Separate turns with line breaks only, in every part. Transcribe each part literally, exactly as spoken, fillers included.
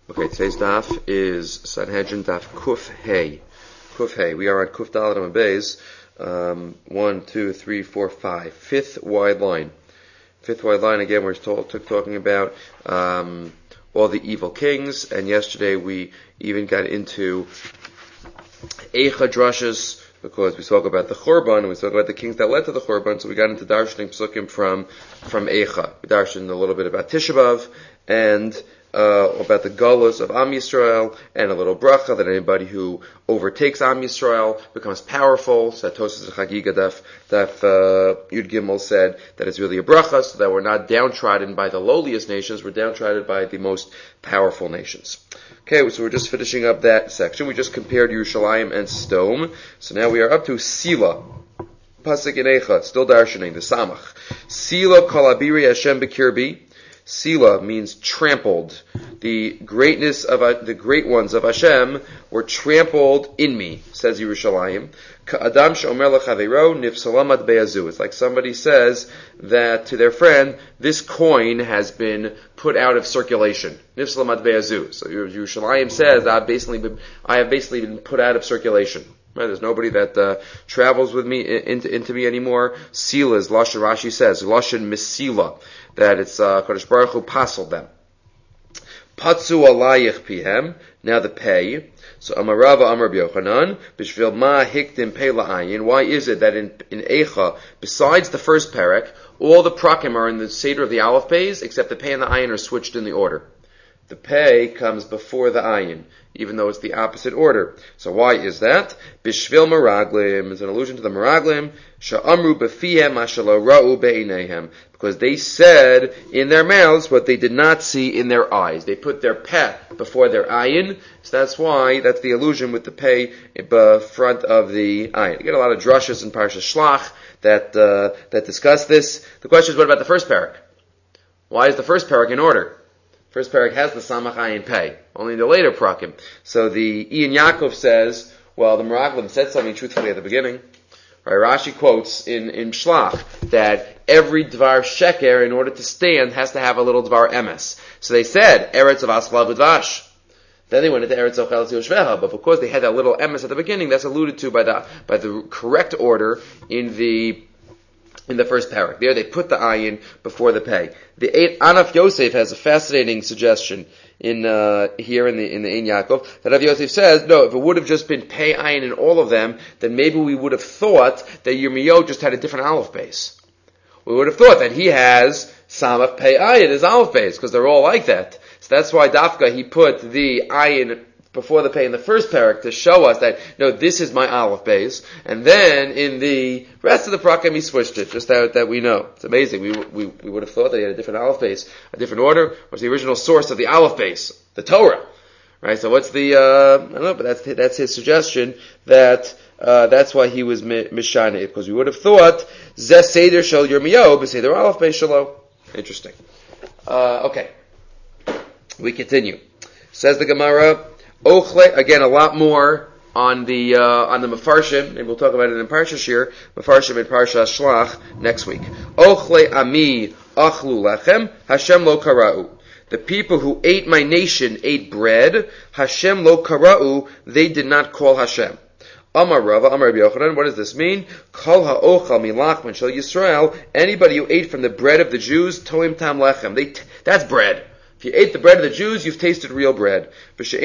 Okay, today's daf is Sanhedrin daf Kuf Hey. Kuf Hey. We are on Kuf Dalet Amud Beis. Um, one, two, three, four, five. Fifth wide line. Fifth wide line. Again, we're talk, talking about um, all the evil kings. And yesterday we even got into Eicha drushes because we spoke about the Churban and we spoke about the kings that led to the Churban. So we got into darshaning psukim from from Eicha. We darshaned a little bit about Tisha B'Av and Uh, about the gullahs of Am Yisrael, and a little bracha that anybody who overtakes Am Yisrael becomes powerful. So Tosas Chagiga Daf, Daf uh, Yud Gimel said that it's really a bracha, so that we're not downtrodden by the lowliest nations, we're downtrodden by the most powerful nations. Okay, so we're just finishing up that section. We just compared Yerushalayim and Sdom, so now we are up to Sila. Pasuk in Eicha, still darshaning, the Samach. Sila Kalabiri Hashem Bekirbi. Sila means trampled. The greatness of uh, the great ones of Hashem were trampled in me, says Yerushalayim. Ka'adam she'omer l'chaveiro nifsalamat be'azu. It's like somebody says that to their friend, this coin has been put out of circulation. Nifsalamat be'azu. So Yerushalayim says, I've basically been, I have basically been put out of circulation. Right? There's nobody that uh, travels with me into, into me anymore. Sila is Lashon Rashi says, Lashon Misila, that it's uh, Kodesh Baruch Hu pasaled them. Patzu alayich pihem, now the pay. So Amarava Amar B'Yochanan, B'shvil ma hiktim pei la'ayin. Why is it that in, in Eicha, besides the first parak, all the prakim are in the Seder of the Aleph Beis, except the pei and the ayin are switched in the order. The pei comes before the ayin, even though it's the opposite order. So why is that? Bishvil Meraglim is an allusion to the Meraglim. Sha'amru befihem ashalo ra'u be'ineihem, because they said in their mouths what they did not see in their eyes. They put their peh before their ayin, so that's why that's the allusion with the pei in front of the ayin. You get a lot of drushes in Parshas Shlach that uh, that discuss this. The question is, what about the first parak? Why is the first parak in order? First parak has the Samach Ayin Pei, only the later prakim. So the Ian Yaakov says, well, the Meraglim said something truthfully at the beginning. Right, Rashi quotes in, in Shlach that every Dvar Sheker, in order to stand, has to have a little Dvar Emes. So they said, Eretz of Aslav Udvash. Then they went into Eretz of Chelas Yoshveha, but because they had that little Emes at the beginning, that's alluded to by the, by the correct order in the in the first parak. There they put the ayin before the pei. The eight Anaf Yosef has a fascinating suggestion in uh, here in the in the Ein Yaakov that Av Yosef says, no, if it would have just been pei ayin in all of them, then maybe we would have thought that Yirmiyahu just had a different aleph base. We would have thought that he has Samach pei ayin as aleph base because they're all like that. So that's why Dafka he put the ayin before the pei in the first parak to show us that, no, this is my aleph base. And then in the rest of the prakim he switched it, just that, that we know. It's amazing. We, we, we would have thought that he had a different aleph base, a different order. What's the original source of the aleph base? The Torah. Right? So what's the, uh, I don't know, but that's, that's his suggestion that, uh, that's why he was mishane, because we would have thought, Zeh Seder Shel Yirmiyahu, B'Seder aleph base Shelo. Interesting. Uh, okay. We continue. Says the Gemara, Ochle, again, a lot more on the, uh, on the Mefarshim, and we'll talk about it in Parsha Shir, Mefarshim in Parsha Shlach next week. Ochle Ami Achlu Lechem, Hashem Lo Kara'u. The people who ate my nation ate bread, Hashem Lo Kara'u, they did not call Hashem. Amar Rava, Amar Rabbi Yochanan, what does this mean? Kol ha'ochal milachman shel Yisrael, anybody who ate from the bread of the Jews, toim tam lechem, they, t- that's bread. If you ate the bread of the Jews, you've tasted real bread. And if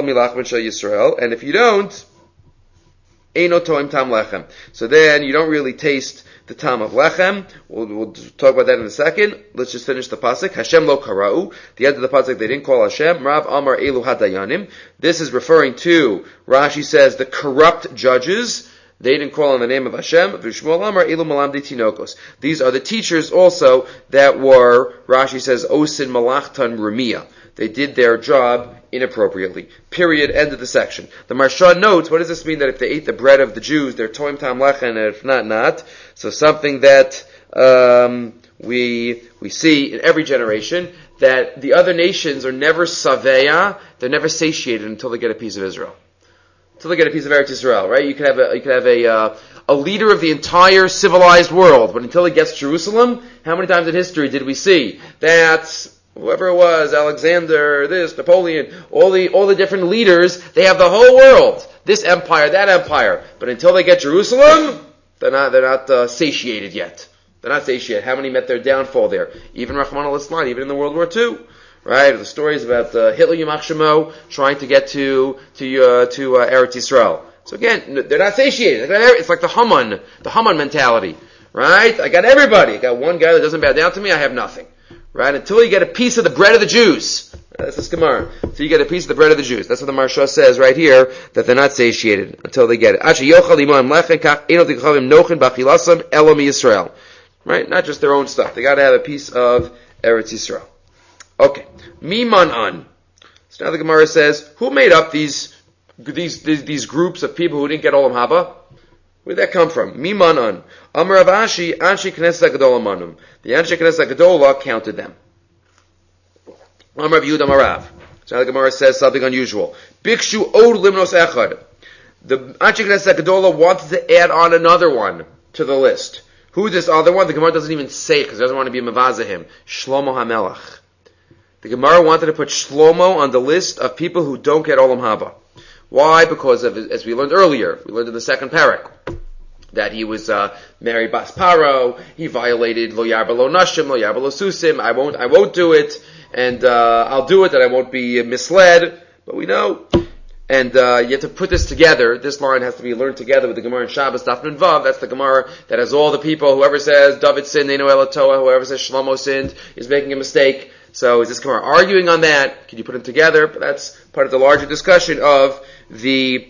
you don't, eino toim tam lechem. So then you don't really taste the tam of lechem. We'll, we'll talk about that in a second. Let's just finish the pasuk. Hashem lo kara'u. The end of the pasuk, they didn't call Hashem. Rav Amar elu hadayanim. This is referring to, Rashi says, the corrupt judges. They didn't call on the name of Hashem. These are the teachers also that were, Rashi says, Osin Malachtan Rumiya. They did their job inappropriately. Period. End of the section. The Marsha notes, what does this mean that if they ate the bread of the Jews, they're Toim Tam Lechen, and if not, not? So something that um, we we see in every generation, that the other nations are never Saveya, they're never satiated until they get a piece of Israel. Until they get a piece of Eretz Yisrael, right? You could have a, you could have a, uh, a leader of the entire civilized world, but until he gets Jerusalem, how many times in history did we see that whoever it was, Alexander, this, Napoleon, all the all the different leaders, they have the whole world, this empire, that empire. But until they get Jerusalem, they're not they're not uh, satiated yet. They're not satiated. How many met their downfall there? Even Rahman al-Islam, even in the World War Two. Right? The stories about uh, Hitler Yamach Shemo trying to get to to uh, to uh, Eretz Yisrael. So again, they're not satiated. It's like the Haman, the Haman mentality. Right? I got everybody. I got one guy that doesn't bow down to me, I have nothing. Right? Until you get a piece of the bread of the Jews. That's this Gemara. Until you get a piece of the bread of the Jews. That's what the Maharsha says right here, that they're not satiated until they get it. Right? Not just their own stuff. They gotta have a piece of Eretz Yisrael. Okay. Miman an. So now the Gemara says, who made up these, these, these, these groups of people who didn't get Olam Haba? Where'd that come from? Miman an. Amar Rav Ashi, Anshi Knesset HaGadola Manum. The Anshi Knesset HaGadola counted them. Amar Rav Yehuda Marav. So now the Gemara says something unusual. Bikshu od limnos echad. The Anshi Knesset HaGadola wanted to add on another one to the list. Who is this other one? The Gemara doesn't even say it because it doesn't want to be Mavazahim. Shlomo HaMelech. The Gemara wanted to put Shlomo on the list of people who don't get Olam Haba. Why? Because of, as we learned earlier, we learned in the second parak, that he was uh, married Bas Paro, he violated Lo Yarba Lo Nashim, Lo Yarba Lo Susim, I won't, I won't do it, and uh, I'll do it, that I won't be misled, but we know. And uh, you have to put this together. This line has to be learned together with the Gemara in Shabbos, Daf Nun Vav. That's the Gemara that has all the people. Whoever says David sinned, Neino Elatoa, whoever says Shlomo sinned, is making a mistake. So is this Gemara arguing on that? Can you put them together? But that's part of the larger discussion of the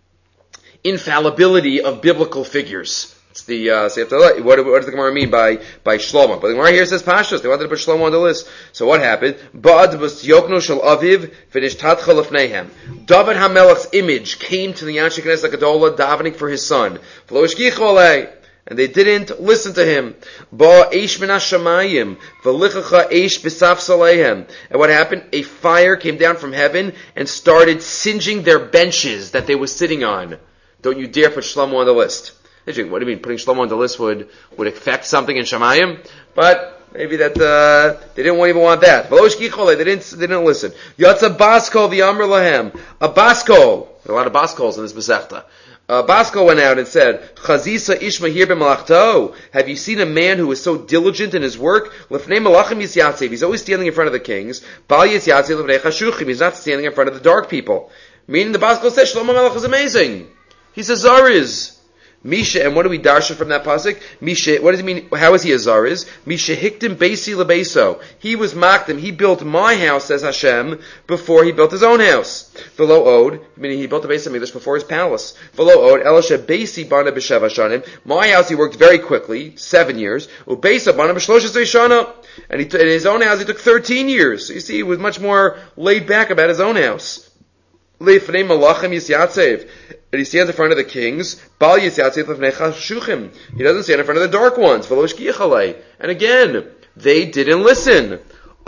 infallibility of biblical figures. It's the, uh, so you have to, what, what does the Gemara mean by, by Shlomo? But the Gemara here says Pashtos. They wanted to put Shlomo on the list. So what happened? Ba'ad was Yokno shel Aviv, v'nishtadcha lefneihem. David HaMelech's image came to the Anshe Knesset HaGadola davening for his son. V'lo ishkichu alei. And they didn't listen to him. Ba eish min hashamayim, v'lichacha eish b'safsaleihem. And what happened? A fire came down from heaven and started singeing their benches that they were sitting on. Don't you dare put Shlomo on the list. What do you mean, putting Shlomo on the list would, would affect something in Shamayim? But maybe that, uh, they didn't even want that. They didn't, they didn't listen. Yatsa Basko v'yamr lahem. A Basko. There are a lot of Baskos in this Masechta. Uh, Basko went out and said, Chazisa ishma here b'malachto. Have you seen a man who is so diligent in his work? Lefnei malachim yisyatzev. He's always standing in front of the kings. Bal yisyatzev lefnei chashuchim. He's not standing in front of the dark people. Meaning the Basko says, Shlomo Melech is amazing. He's a Zariz. Misha, and what do we darshan from that pasuk? Misha, what does it mean? How is he a Zariz? Misha hiktim beisi lebeso. He was mocked him. He built my house, says Hashem, before he built his own house. V'lo od, meaning he built the Beis HaMikdash before his palace. V'lo od, elisha beisi bana b'shev hashanim. My house he worked very quickly, seven years. Ubeisa bana b'shlosh shana. And he t- in his own house he took thirteen years. So you see, he was much more laid back about his own house. Leifnei malachim yisyatzev. And he stands in front of the kings. Bal yisyatzev lefnei chashuchim. He doesn't stand in front of the dark ones. V'lo ishkiach alei. And again, they didn't listen.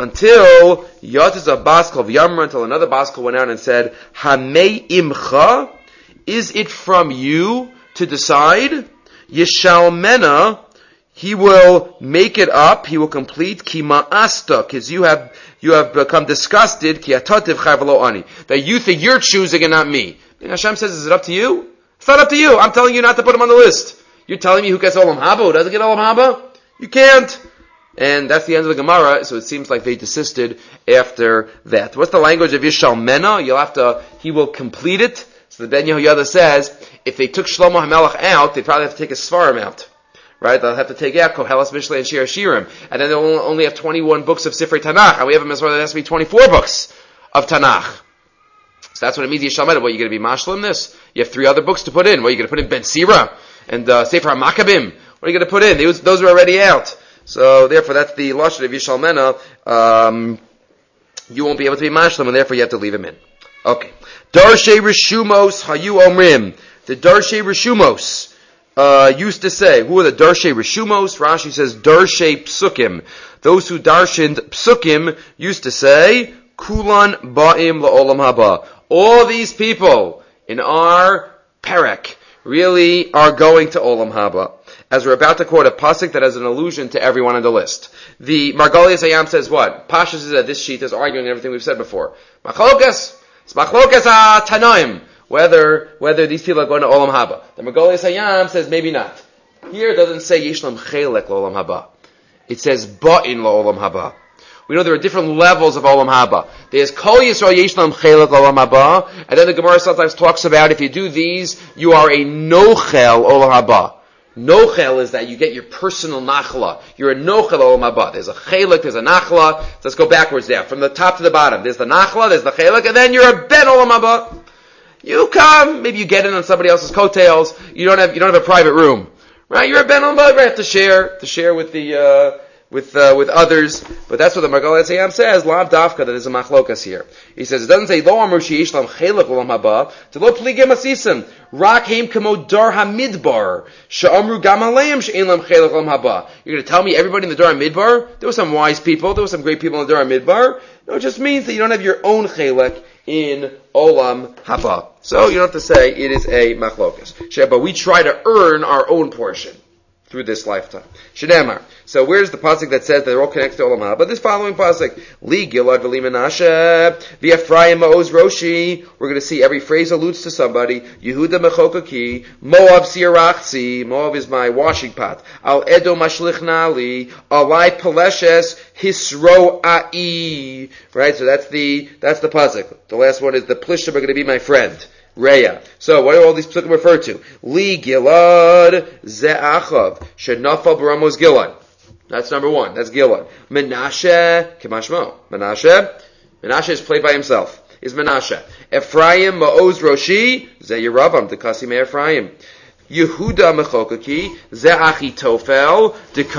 Until Yatza Baskal v'yamra, until another Baskal went out and said, Hamei imcha? Is it from you to decide? Yishalmena, he will make it up, he will complete, ki ma'asta, because you have, you have become disgusted, ki atativ chai v'lo ani, that you think you're choosing and not me. And Hashem says, is it up to you? It's not up to you. I'm telling you not to put him on the list. You're telling me who gets Olam Haba, who doesn't get Olam Haba? You can't. And that's the end of the Gemara, so it seems like they desisted after that. What's the language of Yishalmena? You'll have to, he will complete it. So the Ben Yehoyada says, if they took Shlomo HaMelech out, they'd probably have to take his Svarim out. Right? They'll have to take out Koheles, Mishlei, and Shir Hashirim. And then they'll only have twenty-one books of Sifrei Tanakh. And we have a Mitzvah that has to be twenty-four books of Tanakh. So that's what it means, Yishalmena. What, you're going to be mashlim this? You have three other books to put in. What, you're going to put in Ben Sira and uh, Sefer HaMakkabim? What are you going to put in? Those, those are already out. So therefore, that's the lashon of Yishalmena. Um, you won't be able to be mashlim, and therefore you have to leave him in. Okay. Darshe Rishumos Hayu Omrim. The Darshe Rishumos uh, used to say, who are the Darshe Rishumos? Rashi says Darshe Psukim. Those who darshaned Psukim used to say, Kulan Ba'im La'olam Haba. All these people in our perek really are going to Olam Haba. as we're about to quote a pasuk that has an allusion to everyone on the list. The Margolius Hayam says what? Pashas is that this sheet is arguing everything we've said before. Machlokas, it's machlokas ha-tanoim, whether, whether these people are going to Olam Haba. The Margolius Hayam says maybe not. Here it doesn't say Yishlam Chelek L'Olam Haba. It says Ba'in L'Olam Haba. We know there are different levels of Olam Haba. There's Kol Yisrael Yishlam Chelek L'Olam Haba, and then the Gemara sometimes talks about if you do these, you are a Nochel Olam Haba. Nochel is that you get your personal nachla. You're a Nochel Olam Haba. There's a Chelek, there's a nachla. So let's go backwards there. From the top to the bottom. There's the nachla, there's the Chelek, and then you're a Ben Olam Haba. You come, maybe you get in on somebody else's coattails. You don't have, you don't have a private room. Right? You're a Ben Olam Haba, you have to share, to share with the, uh, with, uh, with others. But that's what the Margolius Hayam says, Lav Dafka, that is a machlokas here. He says, it doesn't say, Lo Amr Sheishlam Chelek Olam Haba, to Lo Pligim Asisim, Rak Heim Kamo Dar HaMidbar, Sha'amru Gam Aleim She'en Lam Chelek Olam Haba. You're gonna tell me everybody in the Dar HaMidbar? There were some wise people, there were some great people in the Dar HaMidbar. No, it just means that you don't have your own Chelek in Olam Haba. So you don't have to say it is a machlokas. But we try to earn our own portion through this lifetime. Shedemar. So where's the pasuk that says that they're all connected to Olam Haba? But this following pasuk, Li Gilad V'Li Menashe V'Ephraim Ma'oz Roshi. We're going to see every phrase alludes to somebody. Yehuda Mechokaki, Moab Sirachzi. Moab is my washing pot. Al Edom Mashlich Nali, Alai Peleshes Hisro Ai. Right. So that's the that's the pasuk. The last one is the Plishtim are going to be my friend. Reya. So, what do all these psukim refer to? Li Gilad Ze'achav Shenafal Baramos Gilad. That's number one. That's Gilad. Menashe Kemashmo. Menashe. Menashe is played by himself. Is Menashe. Ephraim Ma'oz Roshi Ze'yeravam Dekasi Me Ephraim. Yehuda Mechokaki Ze'achitofel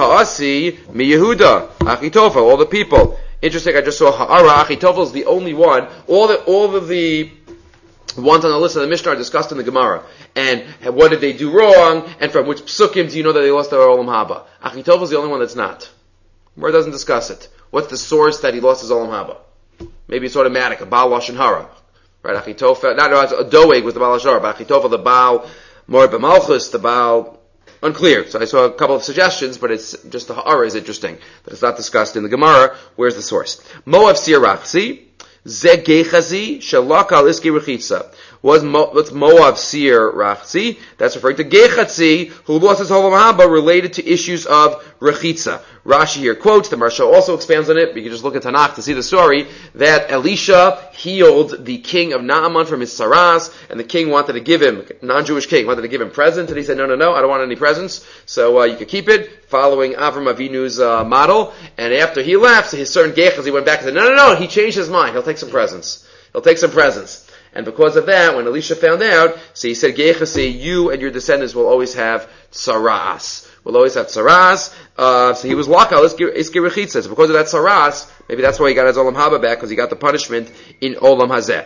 Dekasi Me Yehuda. Achitofel. All the people. Interesting. I just saw Ha'ara. Achitofel is the only one. All the all of the ones on the list of the Mishnah are discussed in the Gemara. And what did they do wrong? And from which psukim do you know that they lost their Olam Haba? Achitofel is the only one that's not. Gemara doesn't discuss it. What's the source that he lost his Olam Haba? Maybe it's automatic, a Baal Lashon Hara. Right, Achitofel, not, no, a Doeg was the Baal Lashon Hara, but Achitofel, the Baal, Mor B'Malchus, the Baal, unclear. So I saw a couple of suggestions, but it's just the Ha'ara is interesting. But it's not discussed in the Gemara. Where's the source? Moav Sirachsi. Zegechazi shalak al iski rechitza. Was what's Moab Sir Rachzi? That's referring to Gechatzi, who lost his Olam Haba related to issues of rechitza. Rashi here quotes, the Marsha also expands on it, but you can just look at Tanakh to see the story, that Elisha healed the king of Naaman from his saras, and the king wanted to give him, non-Jewish king, wanted to give him presents, and he said, no, no, no, I don't want any presents, so uh, you can keep it, following Avram Avinu's uh, model, and after he left, his son Gechazi went back and said, no, no, no, he changed his mind, he'll take some presents. He'll take some presents. And because of that, when Elisha found out, so he said, Gechazi, you and your descendants will always have tsaras. Will always have tsaras. Uh, so he was lakal, iski rechitza. So because of that tsaras, maybe that's why he got his Olam Haba back, because he got the punishment in Olam Hazeh.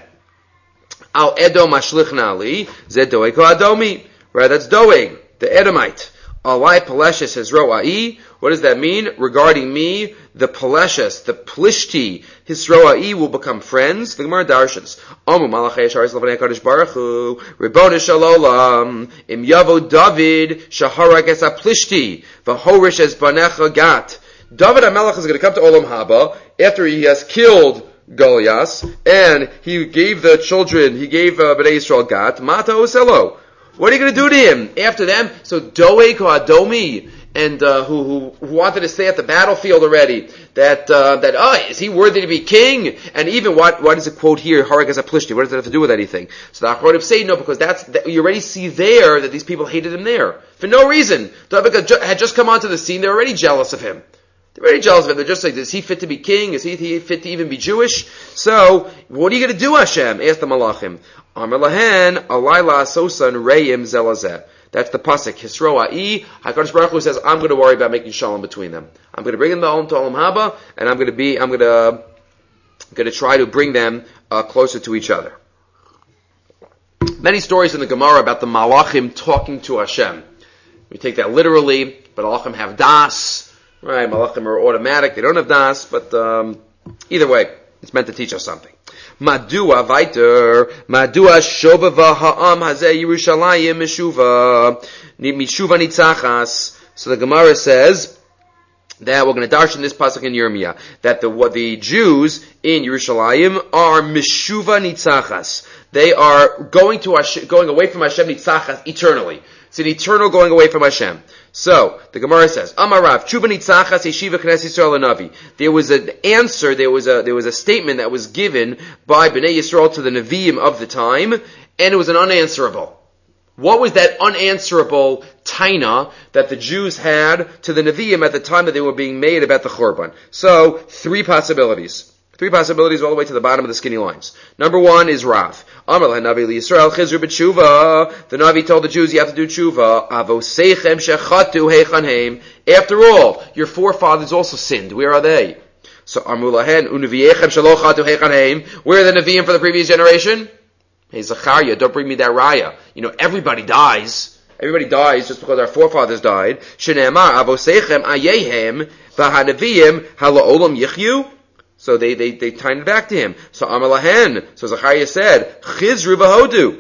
Al Edom Ashlich Nali, Zed Doeg Adomi. Right, that's Doeg, the Edomite. Alai Peleshes Hizroai. What does that mean? Regarding me, the Peleshes, the Plishti, Hizroai will become friends. The Gemara darshans. Omu Malachei Sharis Levanei Kadosh Baruch Hu, Ribono Shalolam, Im Yavo David, Shaharag Es HaPlishti, V'horish Es Banecha Gat. David HaMelech is going to come to Olam Haba after he has killed Goliath, and he gave the children, he gave uh, Bnei Yisrael Gat, Mata Oselo. What are you going to do to him after them? So Doeg Adomi, and uh, who, who who wanted to stay at the battlefield already. That uh, that oh, is he worthy to be king? And even what what is the quote here? Harag as a plishti. What does that have to do with anything? So the Achronim say no, because that's that, you already see there that these people hated him there for no reason. David had just come onto the scene. They're already jealous of him. They're very jealous of him. They're just like, is he fit to be king? Is he fit to even be Jewish? So, what are you going to do, Hashem? Ask the Malachim. Amar lahen, alayla asosan reim zelazeh. That's the pasuk. Hisroai. HaKadosh Baruch Hu says, I'm going to worry about making shalom between them. I'm going to bring them home to Olam Haba, and I'm going to be, I'm going to, going to try to bring them uh, closer to each other. Many stories in the Gemara about the Malachim talking to Hashem. We take that literally, but Malachim have das. Right, Malachim are automatic, they don't have das, but um, either way, it's meant to teach us something. Madua weiter, Madua shobava ha'am hazeh Yerushalayim mishuva, mishuva nitzachas. So the Gemara says that we're going to darshan this pasuk in Yirmiyah, that the what the Jews in Yerushalayim are mishuva nitzachas. They are going to Hashem, going away from Hashem nitzachas eternally. It's an eternal going away from Hashem. So the Gemara says, Amarav tshuva nitzachas yeshiva knesset Yisrael Navi. There was an answer. There was a there was a statement that was given by Bnei Yisrael to the Nevi'im of the time, and it was an unanswerable. What was that unanswerable taina that the Jews had to the Nevi'im at the time that they were being made about the Churban? So, three possibilities. Three possibilities all the way to the bottom of the skinny lines. Number one is Rav. Amar Navi Yisrael chizru b'tshuva. The Navi told the Jews, you have to do tshuva. Avoseichem shechatu heichanheim. After all, your forefathers also sinned. Where are they? So, Amru lahen uneviechem shelo chatu heichanheim. Where are the Nevi'im for the previous generation? Hey, Zachariah, don't bring me that raya. You know, everybody dies. Everybody dies just because our forefathers died. Shne'emar avoseichem ayehem v'hanaviyim hala'olam yichyu. So they, they, they tied it back to him. So Amar lahen. So Zachariah said, Chizru v'hodu.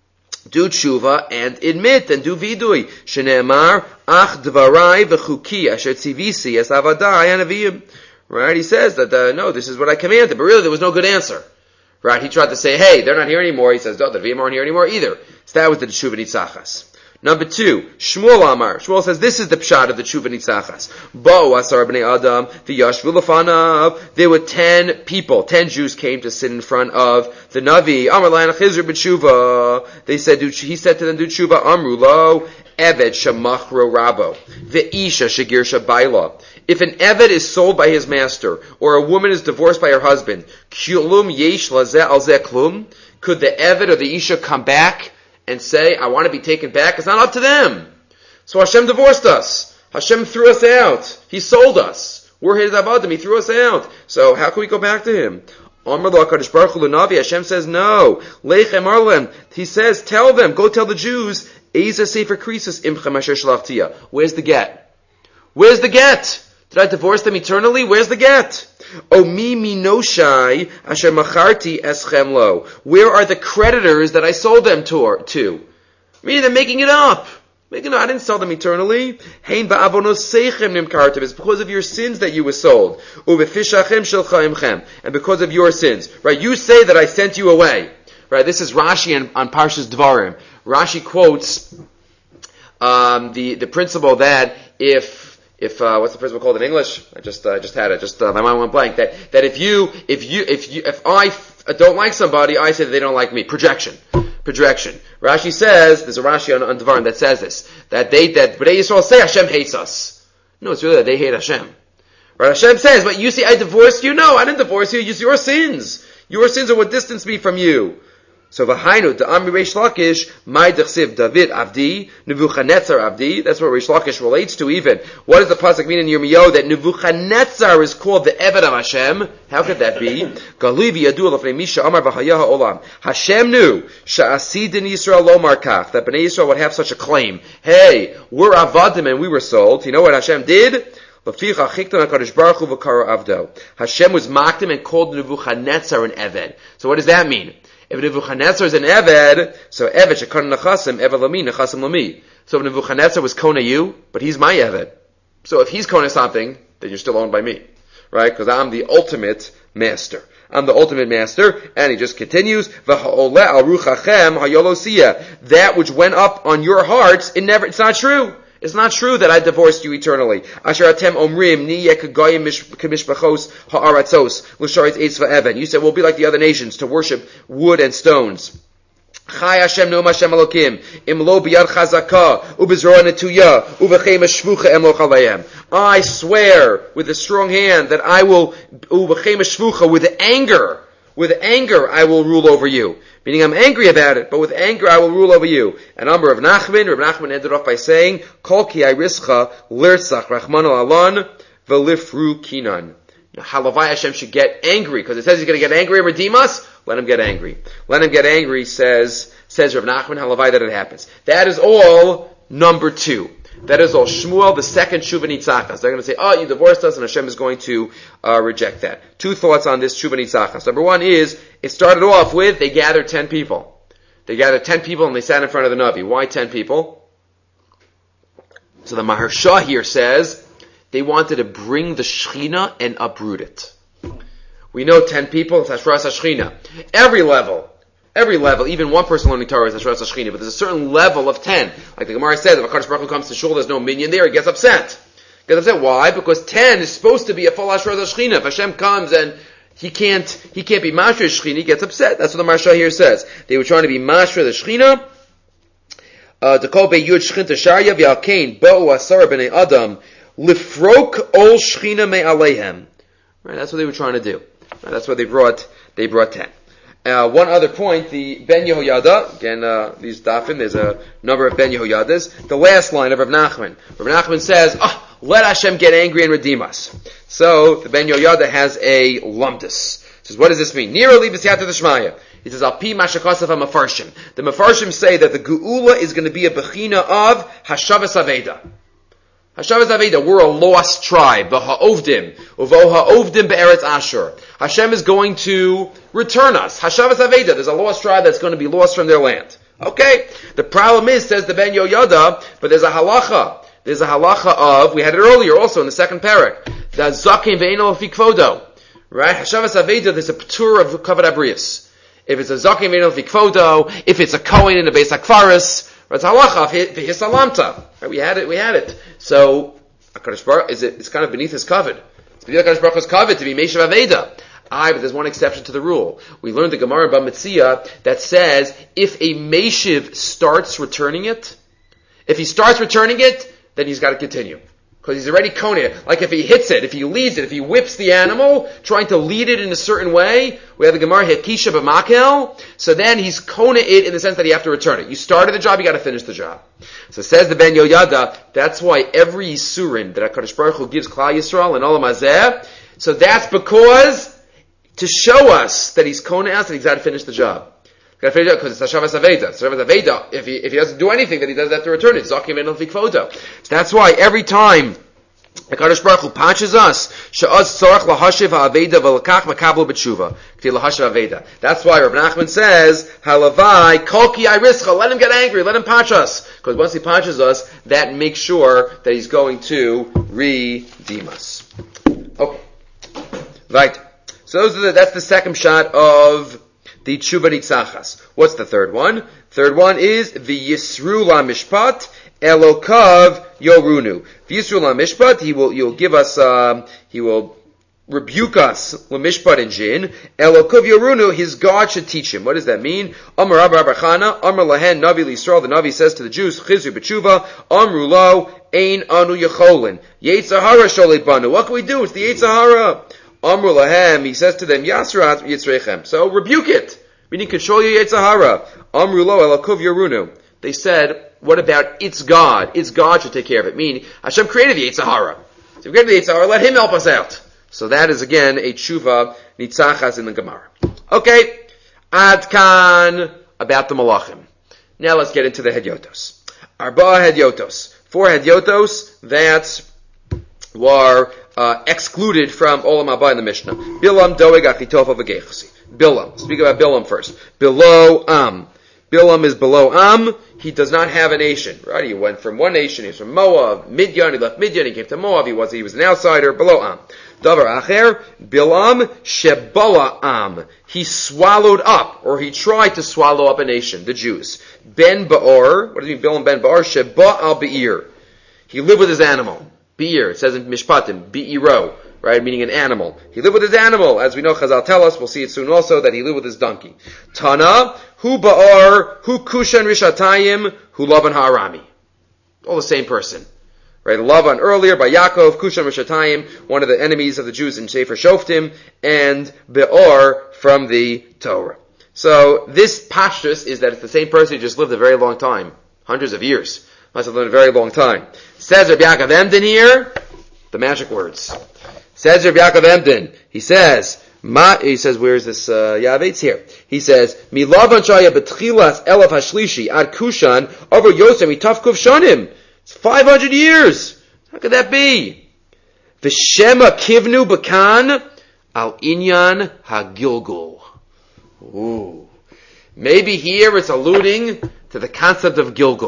Do tshuva and admit and do vidui. Shne'emar ach dvarai v'chuki asher tzivisi es avadai hanaviyim. Right? He says that, uh, no, this is what I commanded, but really there was no good answer. Right? He tried to say, hey, they're not here anymore. He says, no, the Nevi'im aren't here anymore either. So that was the Tshuva Nitzachas. Number two, Shmuel Amar. Shmuel says, this is the pshat of the Tshuva Nitzachas. Bo asar b'nei Adam v'yashvu lefanav. There were ten people, ten Jews came to sit in front of the Navi. Amar l'an chizr b'tshuva. They said, he said to them, do tshuva. Amru lo, eved shamachro rabo. Ve'isha shagir shabayla. If an eved is sold by his master, or a woman is divorced by her husband, kulum yesh lazeh al zeh klum, could the eved or the isha come back and say, I want to be taken back? It's not up to them. So Hashem divorced us. Hashem threw us out. He sold us. We're his avadim. He threw us out. So how can we go back to him? Amar lo HaKadosh Baruch Hu l'Navi. Hashem says no. Leichem arlem. He says, tell them, go tell the Jews, Eza sefer krisis imchem asher shlachtia. Where's the get? Where's the get? Did I divorce them eternally? Where's the get? O mi minoshai asher macharti eschem lo. Where are the creditors that I sold them to? to? Meaning they're making it up. Making it, I didn't sell them eternally. Hein ba'avonoseichem nimkartiv. It's because of your sins that you were sold. Uvefishachem shelchaimchem. And because of your sins. Right? You say that I sent you away. Right? This is Rashi on, on Parshas Dvarim. Rashi quotes um, the the principle that if If uh, what's the principle called in English? I just uh, just had it. Just uh, my mind went blank. That that if you if you if you if I f- don't like somebody, I say that they don't like me. Projection, projection. Rashi says there's a Rashi on, on Devarim that says this, that they that Bnei Yisrael say Hashem hates us. No, it's really that they hate Hashem. Right? Hashem says, but you say I divorced you. No, I didn't divorce you. It's your sins. Your sins are what distance me from you. So v'hainu the Amri Reish Lakish, my dechsiv David Avdi, Nebuchadnezzar Avdi. That's what Reish Lakish relates to even. What does the pasuk mean in Yirmiyahu that Nebuchadnezzar is called the Eved of Hashem? How could that be? Galivi yadu l'fnei Misha Amar v'hayaha olam. Hashem knew sha'asidin Yisrael lo markach, that Bnei Yisrael would have such a claim. Hey, we're avadim and we were sold. You know what Hashem did? Hashem was mocked him and called Nebuchadnezzar an Eved. So what does that mean? If Nebuchadnezzar is an Eved, so Eved shekon nechasim, Eved lami, nechasim lami. So if Nebuchadnezzar was kona you, but he's my Eved. So if he's kona something, then you're still owned by me. Right? Because I'm the ultimate master. I'm the ultimate master. And he just continues, V'ha'oleh al ruchachem ha'yolosiyah. That which went up on your hearts, it never, it's not true. It's not true that I divorced you eternally. Asher atem omrim niyeh k'goyim k'mishpachos ha'aratzos l'sharetz eitz va'even. You said we'll be like the other nations to worship wood and stones. Chai Hashem no'am Hashem Elokim im lo biyad chazaka ubezroa netuya ubechem shvucha em lo chalayim. I swear with a strong hand that I will ubechem shvucha with anger. With anger I will rule over you. Meaning I'm angry about it, but with anger I will rule over you. And Amar of Nachman, Rav Nachman ended off by saying, Kol ki ayrischa lirtzach rachmano alon v'lifru kinan. Halavai Hashem should get angry, because it says he's going to get angry and redeem us. Let him get angry. Let him get angry, says, says Rav Nachman, halavai that it happens. That is all number two. That is all Shmuel, the second Shuva Nitzachas. They're going to say, oh, you divorced us, and Hashem is going to uh, reject that. Two thoughts on this Shuva Nitzachas. Number one is, it started off with, they gathered ten people. They gathered ten people and they sat in front of the Navi. Why ten people? So the Maharsha here says they wanted to bring the Shechina and uproot it. We know ten people, it's Hashras HaShechina. Every level, every level, even one person learning Torah is Hashras HaShechina, but there's a certain level of ten. Like the Gemara says, if HaKadosh Baruch Hu comes to shul, there's no minion there, he gets upset. He gets upset. Why? Because ten is supposed to be a full Hashras HaShechina. If Hashem comes and he can't, he can't be Mashra the Shechina, he gets upset. That's what the Maharsha here says. They were trying to be Mashra the Shechina. Uh, to call Be Yud Shechinta Sharya v'Alkein Bo'u Asar B'nei Adam Lifrok Ol Shechina Me Aleihem. Right, that's what they were trying to do. Right, that's what they brought. They brought ten. Uh, one other point: the Ben Yehoyada. Again, uh, these dafim. There's a number of Ben Yehoyadas. The last line of Rav Nachman. Rav Nachman says, "Oh, let Hashem get angry and redeem us." So the Ben Yehoyada has a lumdus. Says, what does this mean? Nira li b'siyata d'shmaya. He says, Al pi mashakasav ha-mefarshim. The mefarshim say that the geula is going to be a bechina of hashavas aveda. Hashavas aveda, we're a lost tribe. V'ha'ovdim. Uvo ha'ovdim be'eretz Ashur. Hashem is going to return us. Hashavas aveda. There's a lost tribe that's going to be lost from their land. Okay. The problem is, says the Ben Yehoyada, but there's a halacha. There's a halacha of, we had it earlier also in the second parak, that zaken ve'eno lefi kvodo. Right? Hashavas aveda, there's a p'tur of kavod abrius. If it's a zaken ve'eno lefi kvodo, if it's a kohen in a beis hakfaris, it's halacha v'hisalamta. Right? We had it, we had it. So, HaKadosh Baruch, is it, it's kind of beneath his kavod. It's beneath HaKadosh Baruch Hu's kavod to be Meshav Aveda. Aye, but there's one exception to the rule. We learned the Gemara in Bamitzia that says, if a Meshiv starts returning it, if he starts returning it, then he's got to continue. Because he's already koning it. Like if he hits it, if he leads it, if he whips the animal, trying to lead it in a certain way, we have the Gemara Hekisha b'makel, so then he's koning it in the sense that you have to return it. You started the job, you got to finish the job. So says the Ben Yehoyada, that's why every Yisurin that HaKadosh Baruch Hu gives Klal Yisrael and Olam Hazeh, so that's because to show us that he's koning us and he's got to finish the job. Because it's Hashavas Aveda. Hashavas Aveda, if he, if he doesn't do anything, then he doesn't have to return it. Zakim and Fikfoto. So that's why every time the HaKadosh Baruch Hu punches us, Sha'az Tzorach Lahashiv HaAveda V'Lakach Makablu B'Tshuva. K'ti Lahashiv Aveda. That's why Rav Nachman says, Halavai, Kolki Irischa, let him get angry, let him punch us. Because once he punches us, that makes sure that he's going to redeem us. Okay. Right. So those are the, that's the second shot of the Tshuva Nitzachas. What's the third one? Third one is V'Yisru LaMishpat Elokav Yorunu. V'Yisru LaMishpat, he will, he'll give us, um, he will rebuke us, LaMishpat in Jin. Elokav Yorunu, his God should teach him. What does that mean? Amar Rabba Barchana, Amar Lahen Navi L'Yisrael, the Navi says to the Jews, Chizru B'Tshuva, Amru Lo, Ein Anu Yecholin. Yetzahara Sholei Banu. What can we do? It's the Yetzahara. Amru lahem, he says to them, Yasrat Yitzrechem. So rebuke it, meaning control your Yetzahara. Amru lo elakuv yorunu. They said, what about its God? Its God should take care of it. Meaning, Hashem created the Yetzahara. So if we created the Yetzahara, let Him help us out. So that is again a tshuva nitzachas in the Gemara. Okay, Ad Kan about the Malachim. Now let's get into the Hedyotos. Arba Hedyotos. Four Hedyotos that were Uh, excluded from Olam Haba in the Mishnah. Bilam doeg achitofa v'gechasi. Bilam. Speak about Bilam first. Below Am. Bilam is below Am. He does not have a nation. Right? He went from one nation. He was from Moab, Midian. He left Midian. He came to Moab. He was he was an outsider. Below Am. Davar acher. Bilam shebala Am. He swallowed up, or he tried to swallow up a nation, the Jews. Ben Ba'or. What does it mean? Bilam ben Ba'or. Sheba al Be'ir. He lived with his animal. Be'ir, it says in Mishpatim, Be'iro, right, meaning an animal. He lived with his animal. As we know, Chazal tell us, we'll see it soon also, that he lived with his donkey. Tana, Hu Ba'ar, Hu Kushan Rishatayim, Hu Lavan Ha'arami. All the same person. Right, Lavan earlier by Yaakov, Kushan Rishatayim, one of the enemies of the Jews in Sefer Shoftim, and Be'or from the Torah. So, this pashtus is that it's the same person who just lived a very long time. Hundreds of years. Must have lived a very long time. Says Rabbi Yaakov Emden here, the magic words. Says Rabbi Yaakov Emden, he says, Ma, he says, where's this, uh, Yavetz here? He says, Milavan shaya betchilas elaf hashlishi ad kushan over Yosem itaf kuf shanim. It's five hundred years. How could that be? V'shema kivnu b'kan al inyan hagilgul. Ooh. Maybe here it's alluding to the concept of Gilgal.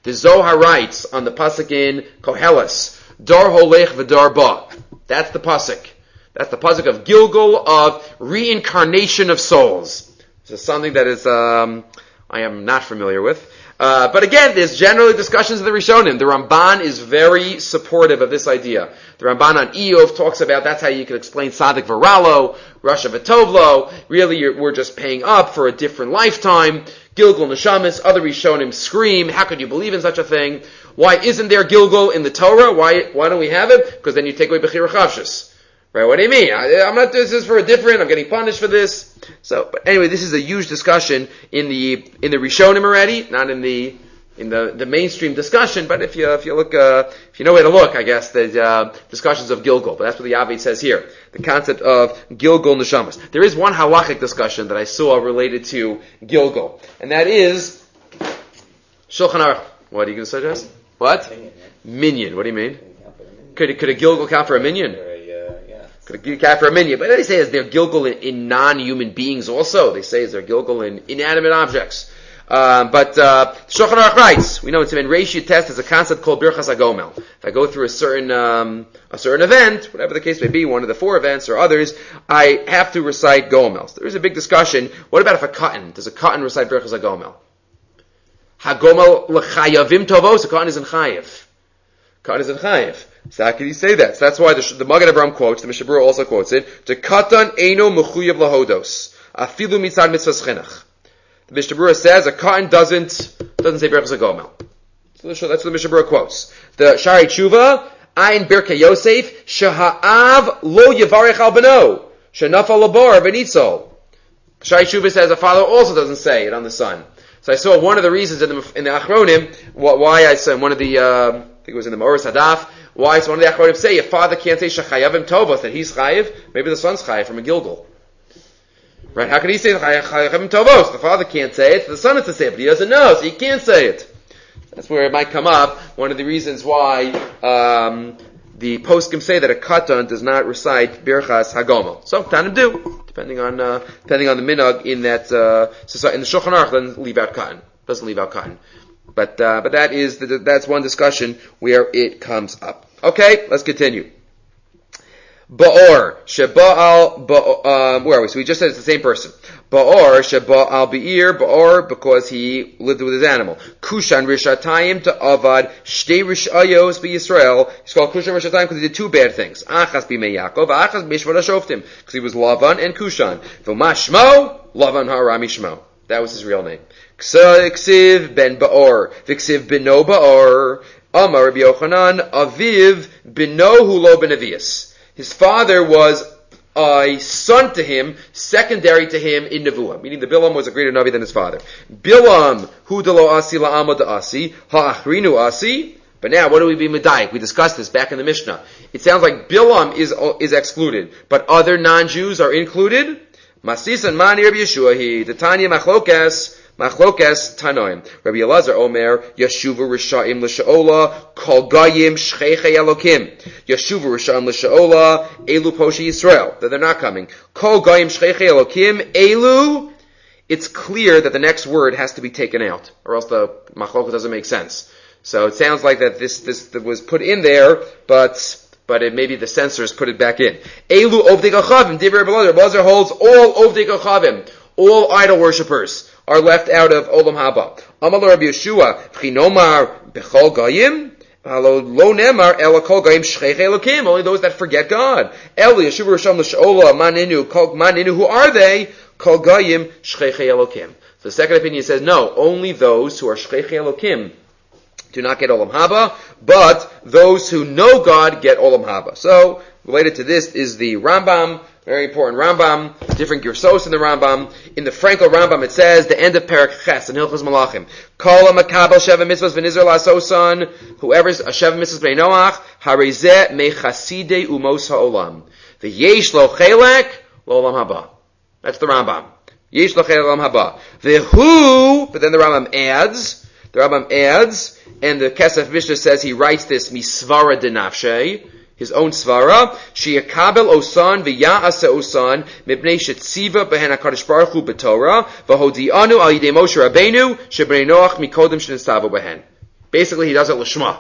The Zohar writes on the pasuk in Koheles, Dar holech v'dar ba. That's the pasuk. That's the pasuk of Gilgul, of reincarnation of souls. This is something that is um, I am not familiar with. Uh, but again, there's generally discussions of the Rishonim. The Ramban is very supportive of this idea. The Ramban on Eov talks about that's how you can explain Sadik Varalo, Rasha V'Tovlo. Really, you're, we're just paying up for a different lifetime. Gilgul Neshamis, other Rishonim scream, how could you believe in such a thing? Why isn't there Gilgul in the Torah? Why why don't we have it? Because then you take away Bechira Chavshus. Right, what do you mean? I, I'm not, this is for a different, I'm getting punished for this. So, but anyway, this is a huge discussion in the, in the Rishonim already, not in the, in the, the mainstream discussion, but if you, if you look, uh, if you know where to look, I guess, there's, uh, discussions of Gilgul, but that's what the Avid says here. The concept of Gilgul Neshamas. There is one halachic discussion that I saw related to Gilgul, and that is, Shulchan Aruch. What are you going to suggest? What? Minyan. What do you mean? Could, could a Gilgul count for a minyan? Could a count for a minyan? But they say is there Gilgul in, in non-human beings also? They say is there Gilgul in inanimate objects? Um, but uh, Shulchan Aruch writes, we know it's an ratio test. There's a concept called Birchas HaGomel. If I go through a certain um, a certain event, whatever the case may be, one of the four events or others, I have to recite Gomel. So there is a big discussion. What about if a katan? Does a katan recite Birchas HaGomel? HaGomel l'chayavim tovos. A katan isn't chayiv. Katan isn't chayiv. So how can you say that? So that's why the, the Magen Avraham quotes, the Mishnah Berurah also quotes it, the katan eino mechuyev lahodos, afilu mitzad mitzvahs chinuch. The Mishnah Berurah says a katan doesn't, doesn't say Birchas HaGomel. So that's what the Mishnah Berurah quotes. The Shari Tshuva, Ayin Birkei Yosef, sheha'av lo yevarech al beno, shenafal labor v'nitzol. Shari Tshuva says a father also doesn't say it on the son. So I saw one of the reasons in the, in the Achronim, why I said, one of the, uh, I think it was in the Maoris Hadaf, why so one of the Achronim say, if father can't say Shechayavim Tovos, that he's Chayiv, maybe the son's Chayiv from a Gilgul. Right? How can he say Shechayavim Tovos? The father can't say it, the son has to say it, but he doesn't know, so he can't say it. That's where it might come up, one of the reasons why, um, the poskim say that a katan does not recite Birchas HaGomel. So, Tanim do, depending on, uh, depending on the minhag in that, uh, society. In the Shulchan Aruch, doesn't leave out katan. Doesn't leave out katan. But, uh, but that is, the, that's one discussion where it comes up. Okay, let's continue. Ba'or, Sheba'al, um, where are we? So we just said it's the same person. Ba'or, Sheba'al Be'ir, Ba'or, because he lived with his animal. Kushan Rishatayim to Avad, Shtei Rishayos B'Yisrael. He's called Kushan Rishatayim because he did two bad things. Achas B'Mei Yaakov, Achas B'Shvat HaShoftim, because he was Lavan and Kushan. V'Mashmo, Lavan Harami Shmo. That was his real name. Ksiv ben Ba'or, V'Ksiv beno Ba'or, Amar Rabbi Yochanan, Aviv beno Hulo ben Avias. His father was a son to him, secondary to him in Nevuah, meaning the Bilam was a greater Navi than his father. Bilam, hu de lo asi la'amad asi, ha'achrinu asi. But now, what do we be medayik? We discussed this back in the Mishnah. It sounds like Bilam is is excluded, but other non-Jews are included. Masisan mani Rabbi Yeshua he, the Tanya machlokas, Machlokas Tanoim. Rabbi Elazar Omer, Yeshuva Risha'im L'Sha'ola, Kol Gayim Shcheichei Elokim. Yeshuva Risha'im L'Sha'ola, Elu Poshi Yisrael. That they're not coming. Kol Gayim Shcheichei Elokim, Elu. It's clear that the next word has to be taken out, or else the Machlokas doesn't make sense. So it sounds like that this, this, that was put in there, but, but it maybe the censors put it back in. Elu Ovdei Gachavim. Divrei Rabbi Elazar. Rabbi Elazar holds all Ovdei Gachavim. All idol worshippers are left out of Olam Haba. Amar Rabbi Yeshua, V'chinomar b'chol gayim, lo nemar ela kol gayim shcheichei elokim, only those that forget God. Eli Yeshuva Rishon l'shaola, maninu, maninu, who are they? Kol gayim shcheichei elokim. So the second opinion says, no, only those who are shcheichei elokim do not get Olam Haba, but those who know God get Olam Haba. So, related to this is the Rambam, very important Rambam, different Gersos in the Rambam. In the Frankel Rambam it says, the end of Perek Ches in Hilchos Malachim, Kol HaMakabel Sheva Mitzvahs V'Nizar L'Asosan, whoever's a Sheva Mitzvahs B'nei Noach, Harizeh Mechasidei Umos HaOlam. V'yesh lo chelek lo Olam Haba. That's the Rambam. Yesh lo chelek lo Olam Haba. V'hu, but then the Rambam adds, the Rambam adds, and the Kesef Mishnah says he writes this Misvara Denafshei, his own svara, sheyakabel osan v'ya'asa osan mipnei shetziva behen HaKadosh Baruch Hu b'Torah v'hodi'anu al yidei Moshe Rabbeinu shebnei Noach mikodem shenistavu behen. Basically, he does it l'shma.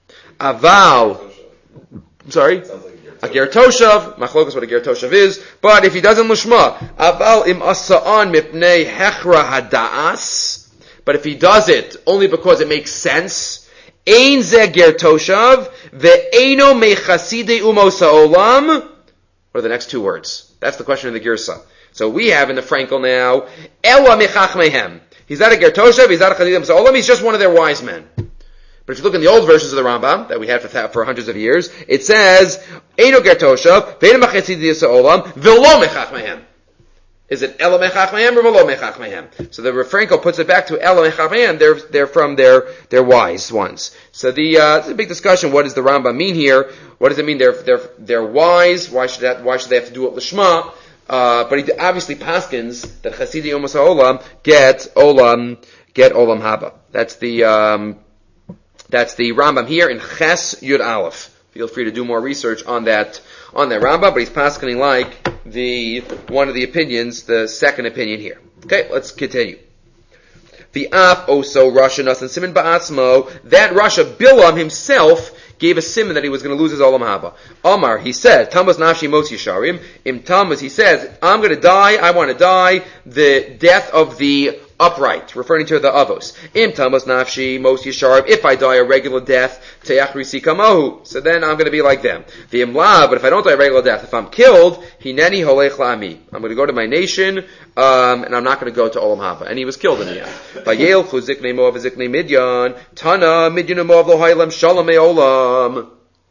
Aval, I'm sorry? A ger toshav, machlokas what a ger toshav is, but if he doesn't l'shma, aval im asa'an mipnei hechra hada'as, but if he does it only because it makes sense, ein ze ger toshav, ve'eino mechaside umos ha'olam, what are the next two words? That's the question of the girsa. So we have in the Frankel now, ela mechachmehem. He's not a ger toshav, he's not a chaside umos ha'olam, he's just one of their wise men. But if you look in the old versions of the Rambam that we had for, for hundreds of years, it says, Eino ger toshav, ve'eino mechaside ha'olam, ve'lo mechachmehem. Is it ela mechachmehem or ve'lo mechachmehem? So the Frankel puts it back to ela mechachmehem. They're they're from their their wise ones. So the uh, it's a big discussion. What does the Rambam mean here? What does it mean? They're they're they're wise. Why should that? Why should they have to do it l'shma? Uh, but he obviously paskins that chasidi umos ha'olam get olam get olam haba. That's the um, that's the Rambam here in Ches Yud Aleph. Feel free to do more research on that on that Rambam, but he's paskining like the one of the opinions, the second opinion here. Okay, let's continue. The af oso Rasha nasan siman ba'atzmo, that Rasha Bilam himself gave a simon that he was going to lose his olam haba. Omar, he said, Tamas nafshi mos yisharim. Im Tamas, he says, I'm going to die. I want to die the death of the upright, referring to the avos. Im Tamas nafshi mos yisharim. If I die a regular death, teach risi kamahu. So then I'm going to be like them. The imla, but if I don't die a regular death, if I'm killed, hineni holech la'ami. I'm going to go to my nation, um, and I'm not going to go to olam haba. And he was killed in the end. Vayel chu ziknei moav ziknei midyan. Tana midyan and moav lo ha'ilam shalom me'olam.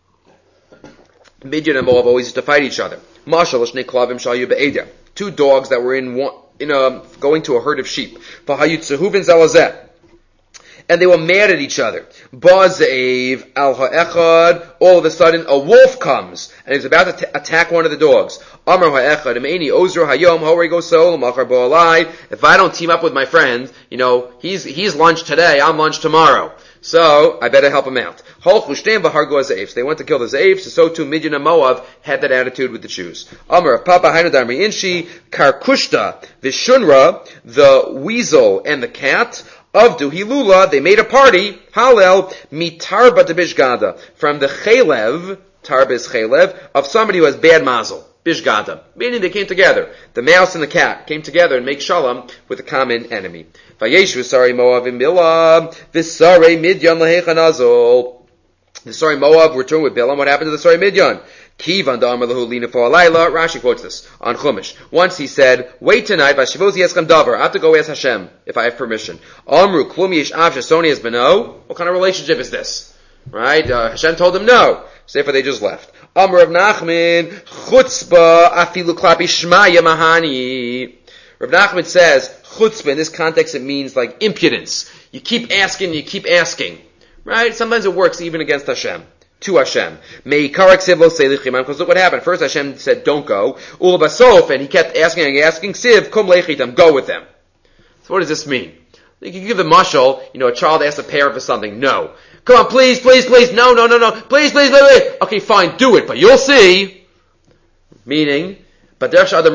Midyan and Moab always used to fight each other. Mashal shnei klavim shayu be'edem. Two dogs that were in one, in a, going to a herd of sheep. V'hayutzehuven zalazeh. And they were mad at each other. Ba'zev al ha'echad. All of a sudden, a wolf comes and he's about to t- attack one of the dogs. Amar ha'echad emeini ozro hayom hori go sol machar bo'alai. If I don't team up with my friend, you know, he's he's lunch today, I'm lunch tomorrow. So I better help him out. So they went to kill the Zaves. So too Midian and Moab had that attitude with the Jews. Amar Papa Hainadamri Inshi Karkushta Vishunra, the weasel and the cat of Duhilula, they made a party. Halel mitarba de bishgada, from the chelev, tarbis chelev, of somebody who has bad mazel. Bishgada, meaning they came together. The mouse and the cat came together and make shalom with a common enemy. Vayeshu sari Moav in Bilam, v'sarei Midyan lahechanazol. The Sari Moab returned with Bilam. What happened to the Sari Midyan? Kivan da'amar lahu lina for alayla. Rashi quotes this on Chumash. Once he said, "Wait tonight, v'shivozi yeschem davar. I have to go ask Hashem if I have permission." Amru klum yesh av shesoni es beno. What kind of relationship is this? Right? Uh, Hashem told them no. So therefore they just left. Amr of Nachman chutzpah afilu klapi shmaya mahani. Rav Nachman says chutzpah in this context it means like impudence. You keep asking, you keep asking. Right? Sometimes it works even against Hashem. To Hashem. Because look what happened. First Hashem said, don't go. Ulabasof, and he kept asking and asking, Siv, kum lechitam, go with them. So what does this mean? You can give the mashal, you know, a child asks a parent for something. No. Come on, please, please, please. No, no, no, no. Please, please, please, please. Okay, fine, do it, but you'll see. Meaning, but says the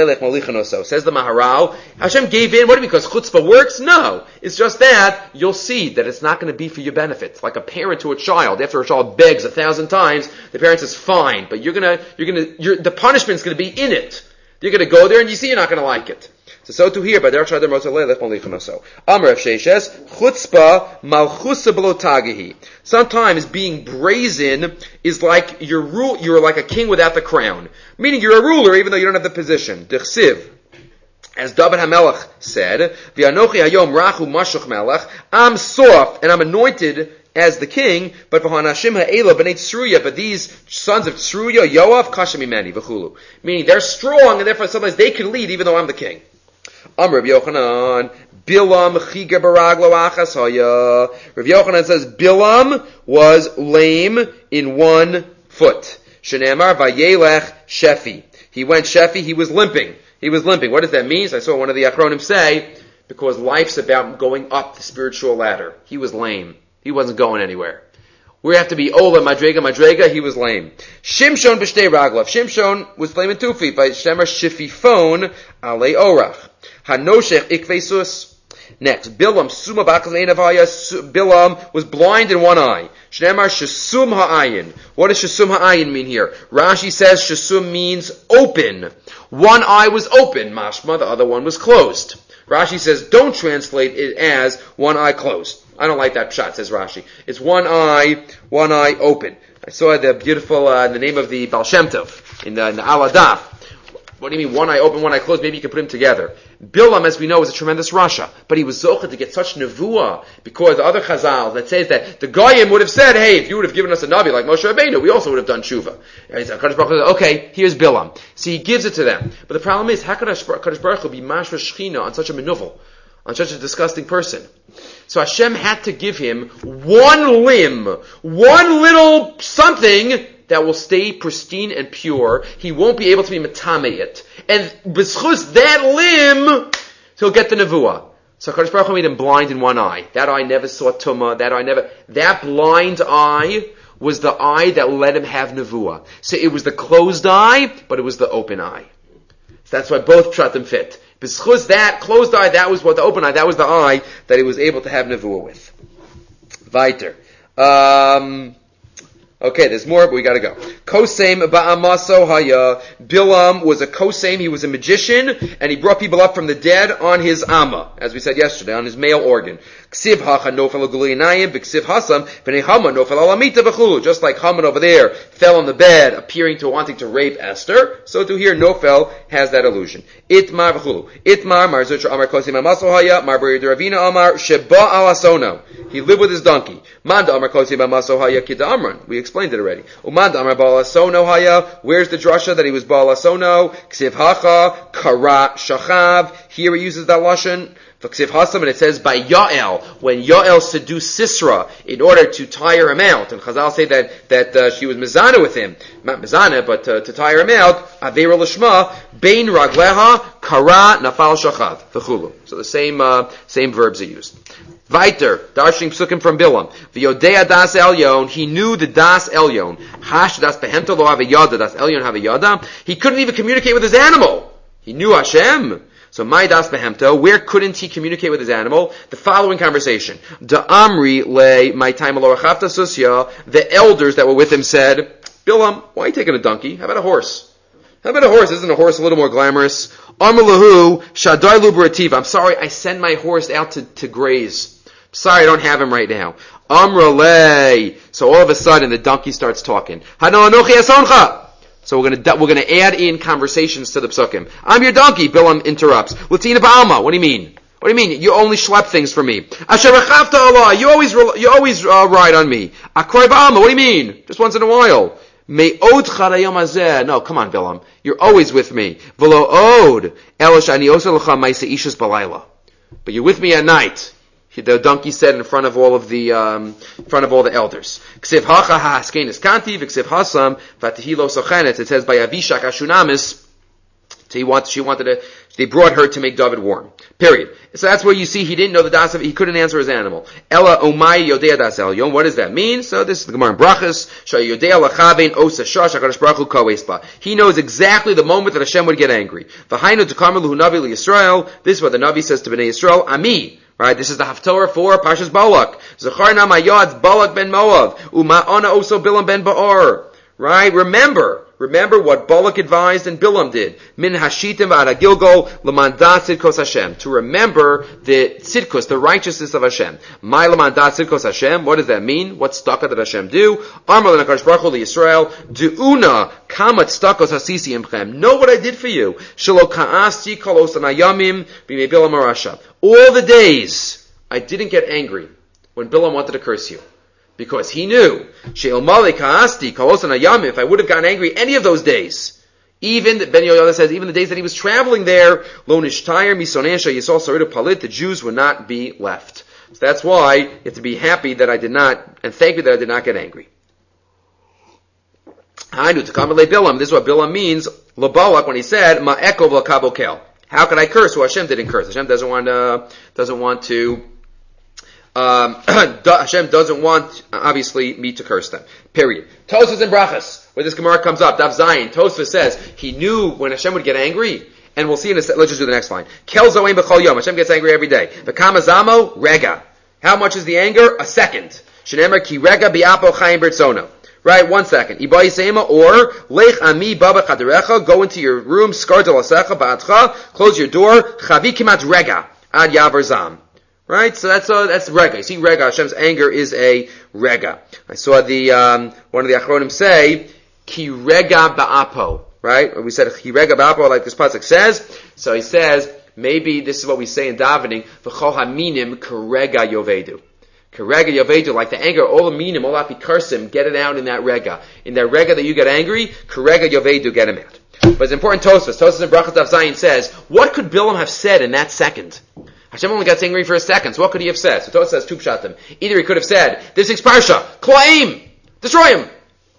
Maharal, Hashem gave in. What do you mean? Because chutzpah works? No. It's just that you'll see that it's not going to be for your benefit. Like a parent to a child. After a child begs a thousand times, the parent says, fine, but you're going to, you're going to, you're, the punishment's going to be in it. You're going to go there and you see you're not going to like it. So, so to here, but there are Amar of Sheishes, chutzpah malchusa below tagihi. Sometimes being brazen is like you're rule, you're like a king without the crown. Meaning you're a ruler even though you don't have the position. Dechsiv. As David HaMelech said, V'anochi hayom rachu mashuch melech, I'm soft and I'm anointed as the king, but v'hanashim ha'ela b'nei Tzruya, but these sons of Tzruya, Yoav, kashem imeni, v'chulu. Meaning they're strong and therefore sometimes they can lead even though I'm the king. Amr Rav Yochanan, Bilam chiga baraglo achas haya. Rav Yochanan says Bilam was lame in one foot. Shenamar vayelech shefi. He went shefi, he was limping. He was limping. What does that mean? So I saw one of the Achronim say, because life's about going up the spiritual ladder. He was lame. He wasn't going anywhere. We have to be Ola, Madrega, Madrega, he was lame. Shimshon b'shtei raglav. Shimshon was lame in two feet. By Shemar shififon alei orach. Hanoshech ikvesus. Next, Bilam suma b'achas einavaya. Bilam was blind in one eye. Shneimar shesum ha'ayin. What does shesum ha'ayin mean here? Rashi says shesum means open. One eye was open, mashma, the other one was closed. Rashi says don't translate it as one eye closed. I don't like that pshat, says Rashi. It's one eye, one eye open. I saw the beautiful, uh, the name of the Baal Shem Tov in the, in the Aladaf. What do you mean, one eye open, one eye closed? Maybe you can put them together. Bilam, as we know, is a tremendous Rasha, but he was zocheh to get such nevuah because the other Chazal that says that the Goyim would have said, hey, if you would have given us a Navi like Moshe Rabbeinu, we also would have done tshuva. And he said, Kadosh Baruch Hu said, okay, here's Bilam. So he gives it to them. But the problem is, how could Kadosh Baruch Hu be mashra shechina on such a menuvel, on such a disgusting person? So Hashem had to give him one limb, one little something that will stay pristine and pure. He won't be able to be metameit. And b'schus that limb, he'll get the nevuah. So HaKadosh Baruch Hu made him blind in one eye. That eye never saw tumah. That eye never, that blind eye was the eye that let him have nevuah. So it was the closed eye, but it was the open eye. So that's why both pshatim fit. B'schus that closed eye, that was what the open eye, that was the eye that he was able to have nevuah with. Weiter. Um, Okay, there's more, but we gotta go. Kosem ba'amaso haya. Bilam was a kosem, he was a magician, and he brought people up from the dead on his amma, as we said yesterday, on his male organ. Ksiv hacha nofel aguliyinayim, b'ksiv hasam, v'nei hama nofel alamita v'chulu. Just like Haman over there fell on the bed, appearing to wanting to rape Esther, so to here, Nofel has that illusion. Itmar v'chulu. Itmar, mar zutra amar kosem amaso haya, mar beri deravina amar, sheba alasono. He lived with his donkey. Manda amar kosem amaso haya kida amran. We explained it already. Umanda amar balasono haya. Where's the drasha that he was balasono? Ksiv hacha, kara shachav. Here he uses that lashon. Ksiv hasam, and it says by Yael, when Yael seduced Sisera in order to tire him out, and Chazal say that that uh, she was mezana with him, not mezana, but uh, to tire him out. Avera lishma bein ragleha kara nafal shachav v'chulu. So the same uh, same verbs are used. Weiter, darshing psukim from Bilam. V'yodea das elyon, he knew the das elyon. Hash das behemta lo havayada, das elyon havayada. He couldn't even communicate with his animal. He knew Hashem. So, my das behemta, where couldn't he communicate with his animal? The following conversation. Da amri le my time alorachafta susya, the elders that were with him said, Bilam, why are you taking a donkey? How about a horse? How about a horse? Isn't a horse a little more glamorous? Amr lahu, shadai lubrativ. I'm sorry, I send my horse out to, to graze. Sorry, I don't have him right now. Amr le. So all of a sudden, the donkey starts talking. Hano anochi asoncha. So we're gonna we're gonna add in conversations to the psukim. I'm your donkey. Bilam interrupts. Latina ba'alma. What do you mean? What do you mean? You only schlep things for me. Asher rechavta Allah. You always you always uh, ride on me. Akroy ba'alma. What do you mean? Just once in a while. Me'od charayom hazeh. No, come on, Bilam. You're always with me. V'lo od elash ani osa lecha ma'aseh ishus balayla. But you're with me at night. The donkey said in front of all of the, um, in front of all the elders. Ksiv hacha ha'askenis kanti, v'ksiv hasam, v'atihilo sochenet. It says by Avishak Ashunamis, so he wanted, she wanted to, they brought her to make David warm. Period. So that's where you see he didn't know the das of, he couldn't answer his animal. Ella omai yodea das elyon. What does that mean? So this is the Gemara in Brachas. Sha yodea lachavein osa shash HaKadosh Baruch Hu koesba. He knows exactly the moment that Hashem would get angry. V'hainu t'karmel hu navi liYisrael. This is what the Navi says to Bnei Yisrael. Ami. Right, this is the Haftorah for Parshas Balak. Zacharna Mayad Balak ben Moav. Uma'ana also Bilam ben Ba'or. Right, remember, remember what Balak advised and Bilam did. Min hashitim v'ada Gilgol l'mandat tzidkos Hashem. To remember the tzidkos, the righteousness of Hashem. My l'mandat tzidkos Hashem. What does that mean? What tzedakah did Hashem do? Amar l'nakadosh baruch hu l'Yisrael. Du'una kamat tzedakos hasisi imchem. Know what I did for you. Shelo ka'asti kol osan hayamim b'mei Bilam harasha. All the days I didn't get angry when Bilam wanted to curse you. Because he knew, if I would have gotten angry any of those days, even, Ben Yoyada says, even the days that he was traveling there, the Jews would not be left. So that's why you have to be happy that I did not, and thank you that I did not get angry. This is what Bilam means, Labalak, when he said, how can I curse who Hashem didn't curse? Hashem doesn't want to, doesn't want to, Um, Hashem doesn't want, obviously, me to curse them. Period. Tosfos and Brachas, where this Gemara comes up, Daf Zayin, Tosfos says, he knew when Hashem would get angry, And we'll see in a second. Let's just do the next line. Kel zoein b'chol yom. Hashem gets angry every day. V'kamazamo rega. How much is the anger? A second. Shenemar ki rega bi'apo chayim bertzono. Right, one second. Ibai seima or lech ami baba chaderecha. Go into your room. Skar delasecha ba'atcha. Close your door. Chavi kimat rega ad yavar zam. Right, so that's uh, that's rega. You see, rega. Hashem's anger is a rega. I saw the um, one of the achronim say ki rega ba'apo. Right, we said ki rega ba'apo, like this pasuk says. So he says maybe this is what we say in davening. V'chol haminim kerega yovedu. Kerega yovedu, like the anger, all the minim, all apikarsim, get it out in that rega. In that rega that you get angry, kerega yovedu, get him out. But it's important. Tosfos, Tosfos in Brachas Daf Zayin says, what could Bilam have said in that second? Hashem only got angry for a second, so what could he have said? So Tosfos says two pshatim. Either he could have said, this is parsha, klaim, destroy him.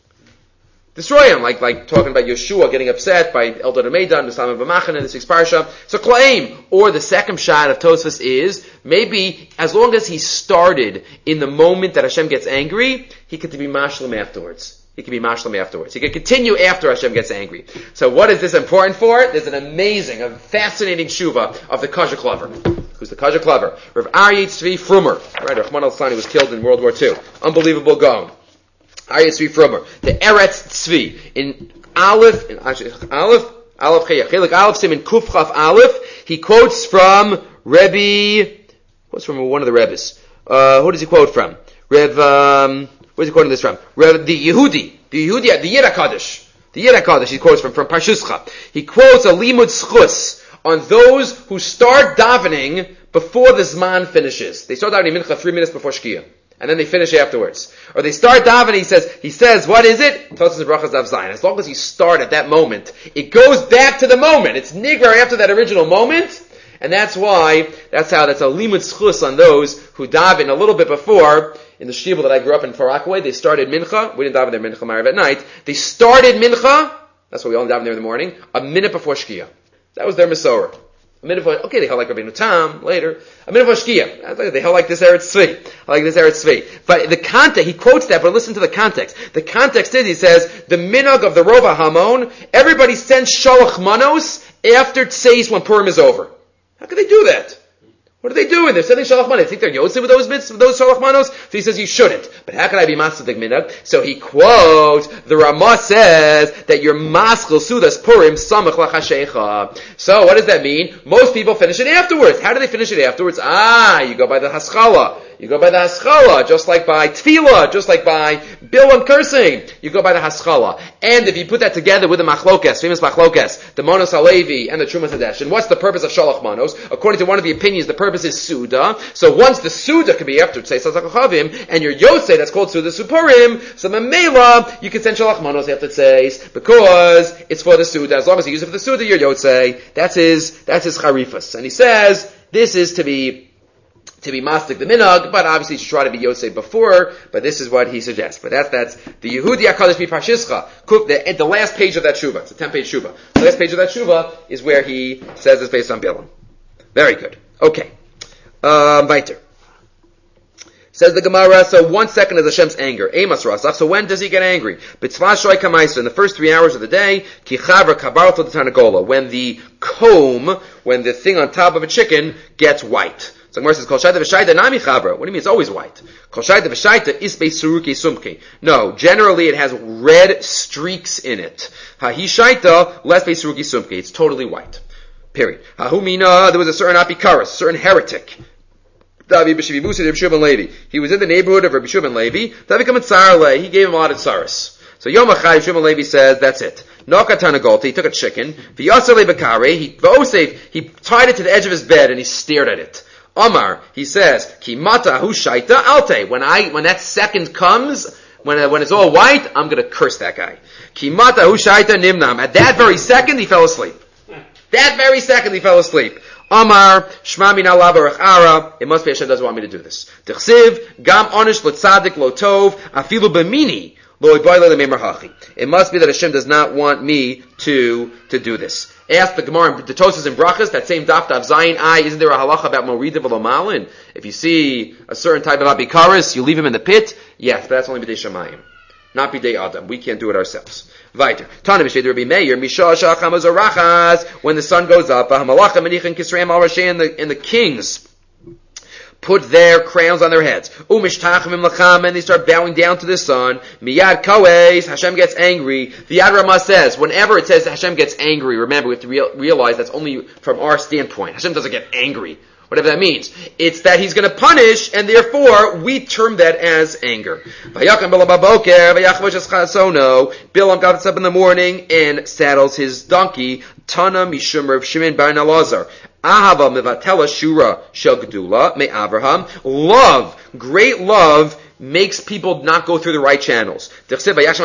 Destroy him, like like talking about Yeshua getting upset by Eldad Meidan, Muslim B'machan, and this week's parsha. So klaim. Or the second shot of Tosfos is, maybe as long as he started in the moment that Hashem gets angry, he could be mashlim afterwards. He could be mashlim afterwards. He could continue after Hashem gets angry. So what is this important for? There's an amazing, a fascinating shuva of the Kazha Clover. Who's the Kazha Clover? Rav Aryeh Tzvi Frumer. Right, Rahman al-Thani was killed in World War Two. Unbelievable Gaon. Aryeh Tzvi Frumer. The Eretz Tzvi. In Aleph, in Aleph, Aleph Chayach. Chelik Aleph Sim in Kuf Chaf Aleph. He quotes from Rebbe, quotes from one of the Rebbes. Uh, who does he quote from? Rev, um, where's he quoting this from? Rev, the Yehudi. The Yehudi, the Yira Kaddish. The Yira Kaddish he quotes from, from Parshuscha. He quotes a Limud Schus on those who start davening before the Zman finishes. They start davening Mincha three minutes before Shkia. And then they finish afterwards. Or they start davening, he says, he says, what is it? Tosfos and Brachas Daf Zayin. As long as you start at that moment, it goes back to the moment. It's nigrar after that original moment. And that's why, that's how, that's a limud schus on those who daven a little bit before. In the shibul that I grew up in Far Rockaway, they started mincha. We didn't daven their mincha marav at night. They started mincha. That's why we all daven there in the morning. A minute before Shkia. That was their Masorah. A minute before, okay, they held like Rabbeinu Tam later. A minute before Shkia. They held like this Eretz Tzvi. Like this Eretz Tzvi. But the context, he quotes that, but listen to the context. The context is, he says, the minhag of the Rova Hamon, everybody sends shalach manos after Tzeis when Purim is over. How can they do that? What are they doing? They're sending shalach manos. They think they're yotze with those bits, those shalach manos? So he says you shouldn't. But how can I be masadik minhag? So he quotes, the Ramah says that you're maskil sudas Purim samach lachashecha. So what does that mean? Most people finish it afterwards. How do they finish it afterwards? Ah, you go by the haskalah. You go by the haskalah, just like by tefillah, just like by bilam cursing. You go by the haskalah. And if you put that together with the machlokes, famous machlokes, the Monos Halevi and the Trumas Hadesh, and what's the purpose of shalach manos? According to one of the opinions, the purpose is suda. So once the suda can be after Tzei Sazakachavim, and your yosei, that's called suda supurim, so memela, you can send shalach manos after Tzei, because it's for the suda. As long as you use it for the suda, your yosei. That's his, that's his charifas. And he says, this is to be to be mastik the minhag, but obviously you should try to be Yosef before, but this is what he suggests. But that's, that's the Yehudi HaKadosh Mipashishcha, the, the last page of that Shuvah. It's a ten-page Shuvah. The last page of that Shuvah is where he says it's based on Bilam. Very good. Okay. Um, weiter. Says the Gemara, so one second is Hashem's anger. Emas Rasach, so when does he get angry? B'tzvah shoy kamaisa, in the first three hours of the day, ki chavra kabarto t'tanagola, when the comb, when the thing on top of a chicken gets white. So Gemara says, Kol shaita v'shaita nami chavra. What do you mean it's always white? Kol shaita v'shaita isbei suruki sumki. No, generally it has red streaks in it. Hahi shaita less bei suruki sumki. It's totally white. Period. Hahu mina, there was a certain apikaris, a certain heretic. He was in the neighborhood of Rabbi Shimon Levi. He gave him a lot of tsaris. So Yom Achai, Shimon Levi says, that's it. He took a chicken. He, he tied it to the edge of his bed and he stared at it. Omar, he says, Kimata hu shaita alte. When I, when that second comes, when, when it's all white, I'm gonna curse that guy. Kimata hu shaita nimnam. At that very second, he fell asleep. That very second, he fell asleep. Amar, Shma min Allah barach ara. It must be Hashem doesn't want me to do this. T'chsiv, gam onish lo tzadik lo tov, afilu b'mini, lo iboyle le'memar hachi. It must be that Hashem does not want me to, to do this. Ask the Gemara, the Tosas and Brachas, that same daf of Zayin I, isn't there a halacha about Morida v'lo malin? If you see a certain type of abikaris, you leave him in the pit? Yes, but that's only b'dei shamayim. not bidei Adam. We can't do it ourselves. Weiter. Tana b'shtei Rabbi Meir, Misha shacham azorachas, when the sun goes up, ha'malachim menichin kisreim al rashay, and the, and the kings put their crowns on their heads. Umishtachim imlacham, and they start bowing down to the sun. Miyad koes, Hashem gets angry. The Yad Ramah says, whenever it says that Hashem gets angry, remember, we have to real, realize that's only from our standpoint. Hashem doesn't get angry. Whatever that means. It's that he's going to punish, and therefore, we term that as anger. Vayakam Bilam baboker, vayachvash eschasono. Bilam got up in the morning and saddles his donkey. Tana mishum Rav Shimon bar Elazar. Ahava mevatela shura shel gedula me Avraham. Love, great love, makes people not go through the right channels. See,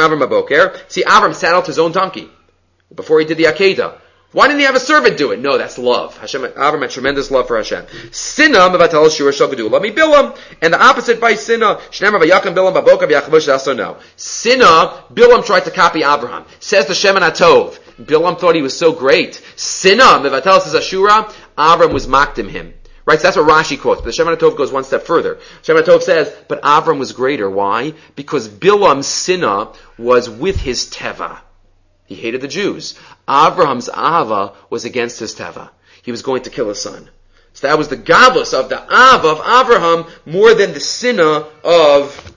Avram saddled his own donkey before he did the Akedah. Why didn't he have a servant do it? No, that's love. Hashem, Avram had tremendous love for Hashem. Sinna mevatel shura shel gedula me Bilam, and the opposite by Sinna. Shneimar vayakam Bilam baboker v'yachvash eschasono. Sinna, Bilam tried to copy Avraham. Says the Shemin HaTov. Bilam thought he was so great. Sinna mevatel says Ashura. Avram was mocked him. Right, so that's what Rashi quotes. But the Shemin HaTov goes one step further. Shemin HaTov says, but Avram was greater. Why? Because Bilam's sinna was with his teva. He hated the Jews. Avraham's ahava was against his teva. He was going to kill his son. So that was the gadlus of the av of Avraham more than the sinna of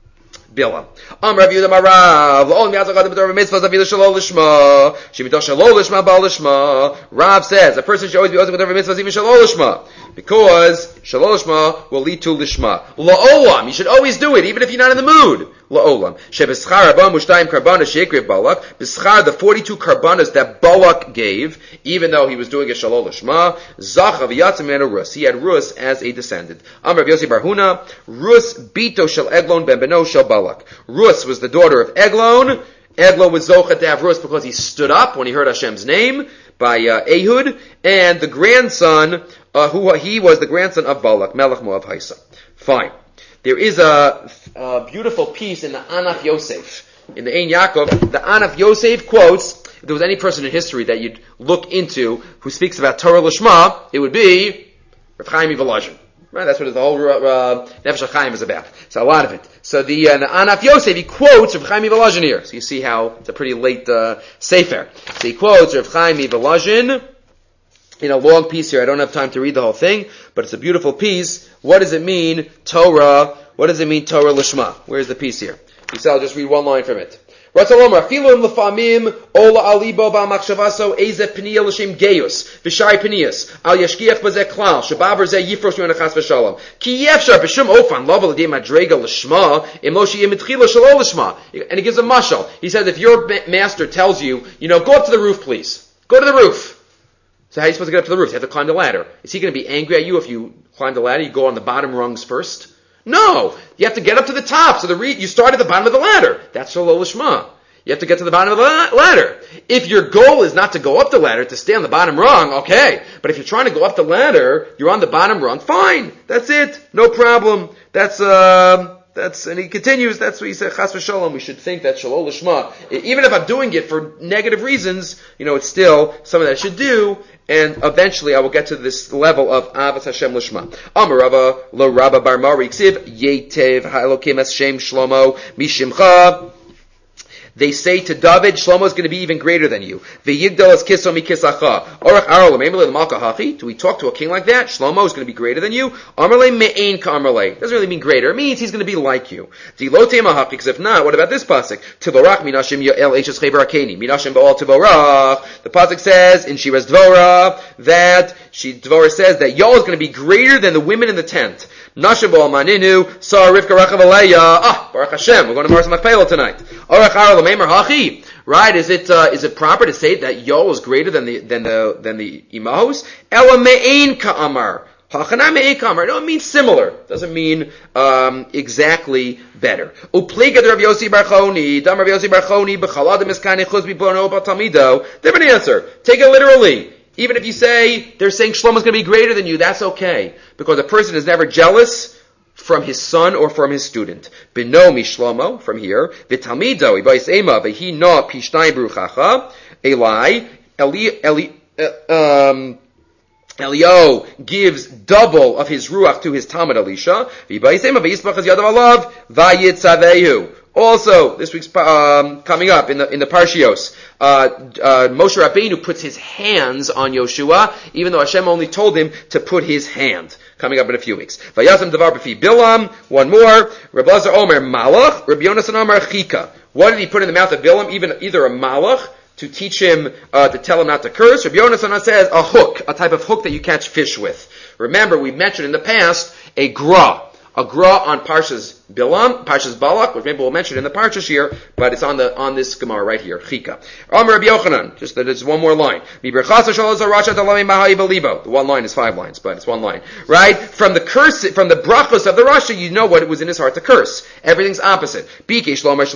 Bilam. Am Rav Yehuda Marav. All miyatzachad b'torah mitzvahs avilu shalol lishma. Shemitoch shalol lishma ba'al lishma. Rav says a person should always be ozen b'torah mitzvahs even shalol lishma, because shalol lishma will lead to lishma. La'olam, you should always do it, even if you're not in the mood. La'olam. Shebeschar abam mushtayim karbanas sheikrev Balak. Beschar, the forty-two karbanas that Balak gave, even though he was doing a shalol lishma. Zachav yatzim and a rus. He had rus as a descendant. Am Rav Yossi bar Huna. Rus bito shel Eglon ben beno shel Balak. Rus was the daughter of Eglon. Eglon was Zocha to have Rus because he stood up when he heard Hashem's name by uh, Ehud, and the grandson, uh, who he was the grandson of Balak, Melech Moav Haisa. Fine. There is a, a beautiful piece in the Anaf Yosef, in the Ein Yaakov. The Anaf Yosef quotes, if there was any person in history that you'd look into who speaks about Torah Lishma, it would be Rav Chaim Volozhin. Right, that's what the whole uh, Nefesh HaChaim is about. So a lot of it. So the, uh, the Anaf Yosef, he quotes Rav Chaim Volozhin here. So you see how it's a pretty late uh, sefer. So he quotes Rav Chaim Volozhin in a long piece here. I don't have time to read the whole thing, but it's a beautiful piece. What does it mean, Torah? What does it mean, Torah Lishma? Where's the piece here? He said, I'll just read one line from it. Ratzalomar, Filum lefamim, Ola alibo ba machshavaso, Eze pniya l'shem geyus, V'shari pniyas, Al yashkiach bazeh klal, Shababer zeh yifrosh menachas v'shalom. Ki yefshar b'shum ofan, Lava l'dei madrega l'shma, Emoshi yimitchila shalo l'shma. And he gives a mashal. He says, if your master tells you, you know, go up to the roof, please. Go to the roof. So how are you supposed to get up to the roof? You have to climb the ladder. Is he going to be angry at you if you climb the ladder? You go on the bottom rungs first? No! You have to get up to the top. So the re- you start at the bottom of the ladder. That's Shalol Lishma. You have to get to the bottom of the la- ladder. If your goal is not to go up the ladder, to stay on the bottom rung, okay. But if you're trying to go up the ladder, you're on the bottom rung, fine. That's it. No problem. That's, um, that's, and he continues, that's what he said, Chas v'shalom, we should think that Shalol Lishma, even if I'm doing it for negative reasons, you know, it's still something that I should do, and eventually I will get to this level of Avas Hashem Lishma. Amar Rava, lo Rabba bar Mari, ksiv, yetev ha'elokim es shem Shlomo, mishimcha. They say to David, Shlomo is going to be even greater than you. V'yigdal es kiso mi kisacha. Orach aro l'meimele l'malka hachi. Do we talk to a king like that? Shlomo is going to be greater than you. Amarle me'ein ka'amarle. Doesn't really mean greater. It means he's going to be like you. Dilote mahachi. Because if not, what about this pasuk? Tivorach minashim ya'el eishes chever akeni. Minashim ba'al tivorach. The pasuk says in Shiras Dvorah that she Dvorah says that Yael is going to be greater than the women in the tent. Nashim ba'al maninu. Saw Rivka rachav aleya. Ah, Baruch Hashem. We're going to Mars Machpelah tonight. Orach aro right? Is it uh, is it proper to say that Yael is greater than the than the than the imahos? Ela me'ein ka'amar. Hachana me'ein ka'amar. No, it means similar. Doesn't mean um, exactly better. Uplega de Rav Yossi bar Choni. Dam Rav Yossi bar Choni b'chaladim eskane chuz b'bono b'talmido. Different answer. Take it literally. Even if you say they're saying Shlomo is going to be greater than you, that's okay, because a person is never jealous from his son or from his student. Beno mishlomo, from here. V'talmido, ibais ema, v'hi no pishnai bruchacha. Eli, Eli, Eli, uh, um, Elio gives double of his ruach to his Talmud Elisha. V'ibais ema, v'yisbach az yadav alav, v'yitzavehu. Also, this week's um, coming up in the in the Parshios, uh, uh, Moshe Rabbeinu puts his hands on Yoshua, even though Hashem only told him to put his hand. Coming up in a few weeks. Vayazim davar b'fi Bilam. One more. Reb Lazar Omer Malach. Reb Yonasan Omer Chika. What did he put in the mouth of Bilam? Even either a Malach to teach him uh, to tell him not to curse. Reb Yonasan says a hook, a type of hook that you catch fish with. Remember, we mentioned in the past a gra. A gra on Parshas Bilam, Parshas Balak, which maybe we'll mention in the Parshas here, but it's on the on this Gemara right here. Chika. Amar Rabbi Yochanan. Just that there's one more line. The one line is five lines, but it's one line, right? From the curse, from the brachos of the Rasha, you know what was in his heart to curse. Everything's opposite. He wanted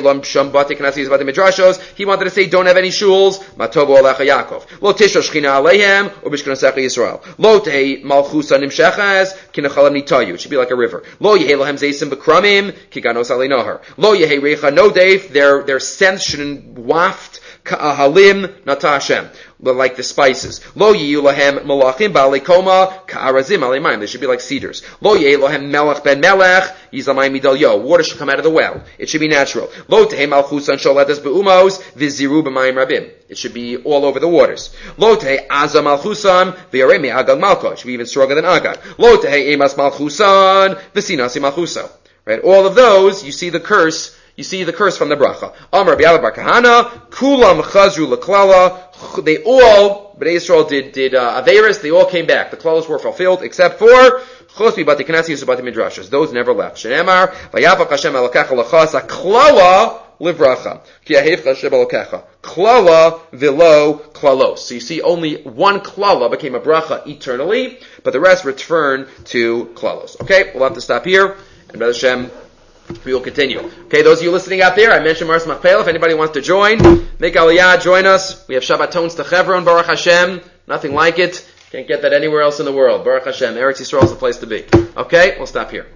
to say, don't have any shuls. Matovo alecha Yaakov. Lo tishra shchina aleihem ubishkanasecha Yisrael. Lo tei malchusa nimshechas kinachala nitayu. It should be like a river. Lo yehei lahem zeisim b'kramim kiganos alei nahar. Lo yehei reicha nodef. Their their scent shouldn't waft ka'ahalim nata Hashem, like the spices. Lo yiyu lahem malachim ba'alei koma ka'arazim alei mayim. They should be like cedars. Lo yehei lahem melech ben melech yizamayim midal yo. Water should come out of the well. It should be natural. Lo tehei malchusan sholetas be'umos viziru b'mayim rabim. It should be all over the waters. Lo tehei azam malchusan v'yarei me'agag malko. It should be even stronger than agag. Lo tehei emas malchusan v'sinasi malchuso. Right? All of those, you see the curse. You see the curse from the bracha. Amar Rabbi Yala bar Kahana, kulam chazru leklala. They all, but Israel did did uh, averis. They all came back. The klalos were fulfilled, except for chosbi bati kanasi usubati midrashas. Those never left. Shenemar vayavach Hashem elokecha lachas klala livracha ki ahevcha Hashem elokecha klala velo klalos. So you see, only one klala became a bracha eternally, but the rest returned to klalos. Okay, we'll have to stop here, and B'ez Hashem, we will continue. Okay, those of you listening out there, I mentioned Mars Machpelah. If anybody wants to join, make Aliyah, join us. We have Shabbatons to Chevron, Baruch Hashem. Nothing like it. Can't get that anywhere else in the world. Baruch Hashem. Eretz Yisrael is the place to be. Okay, we'll stop here.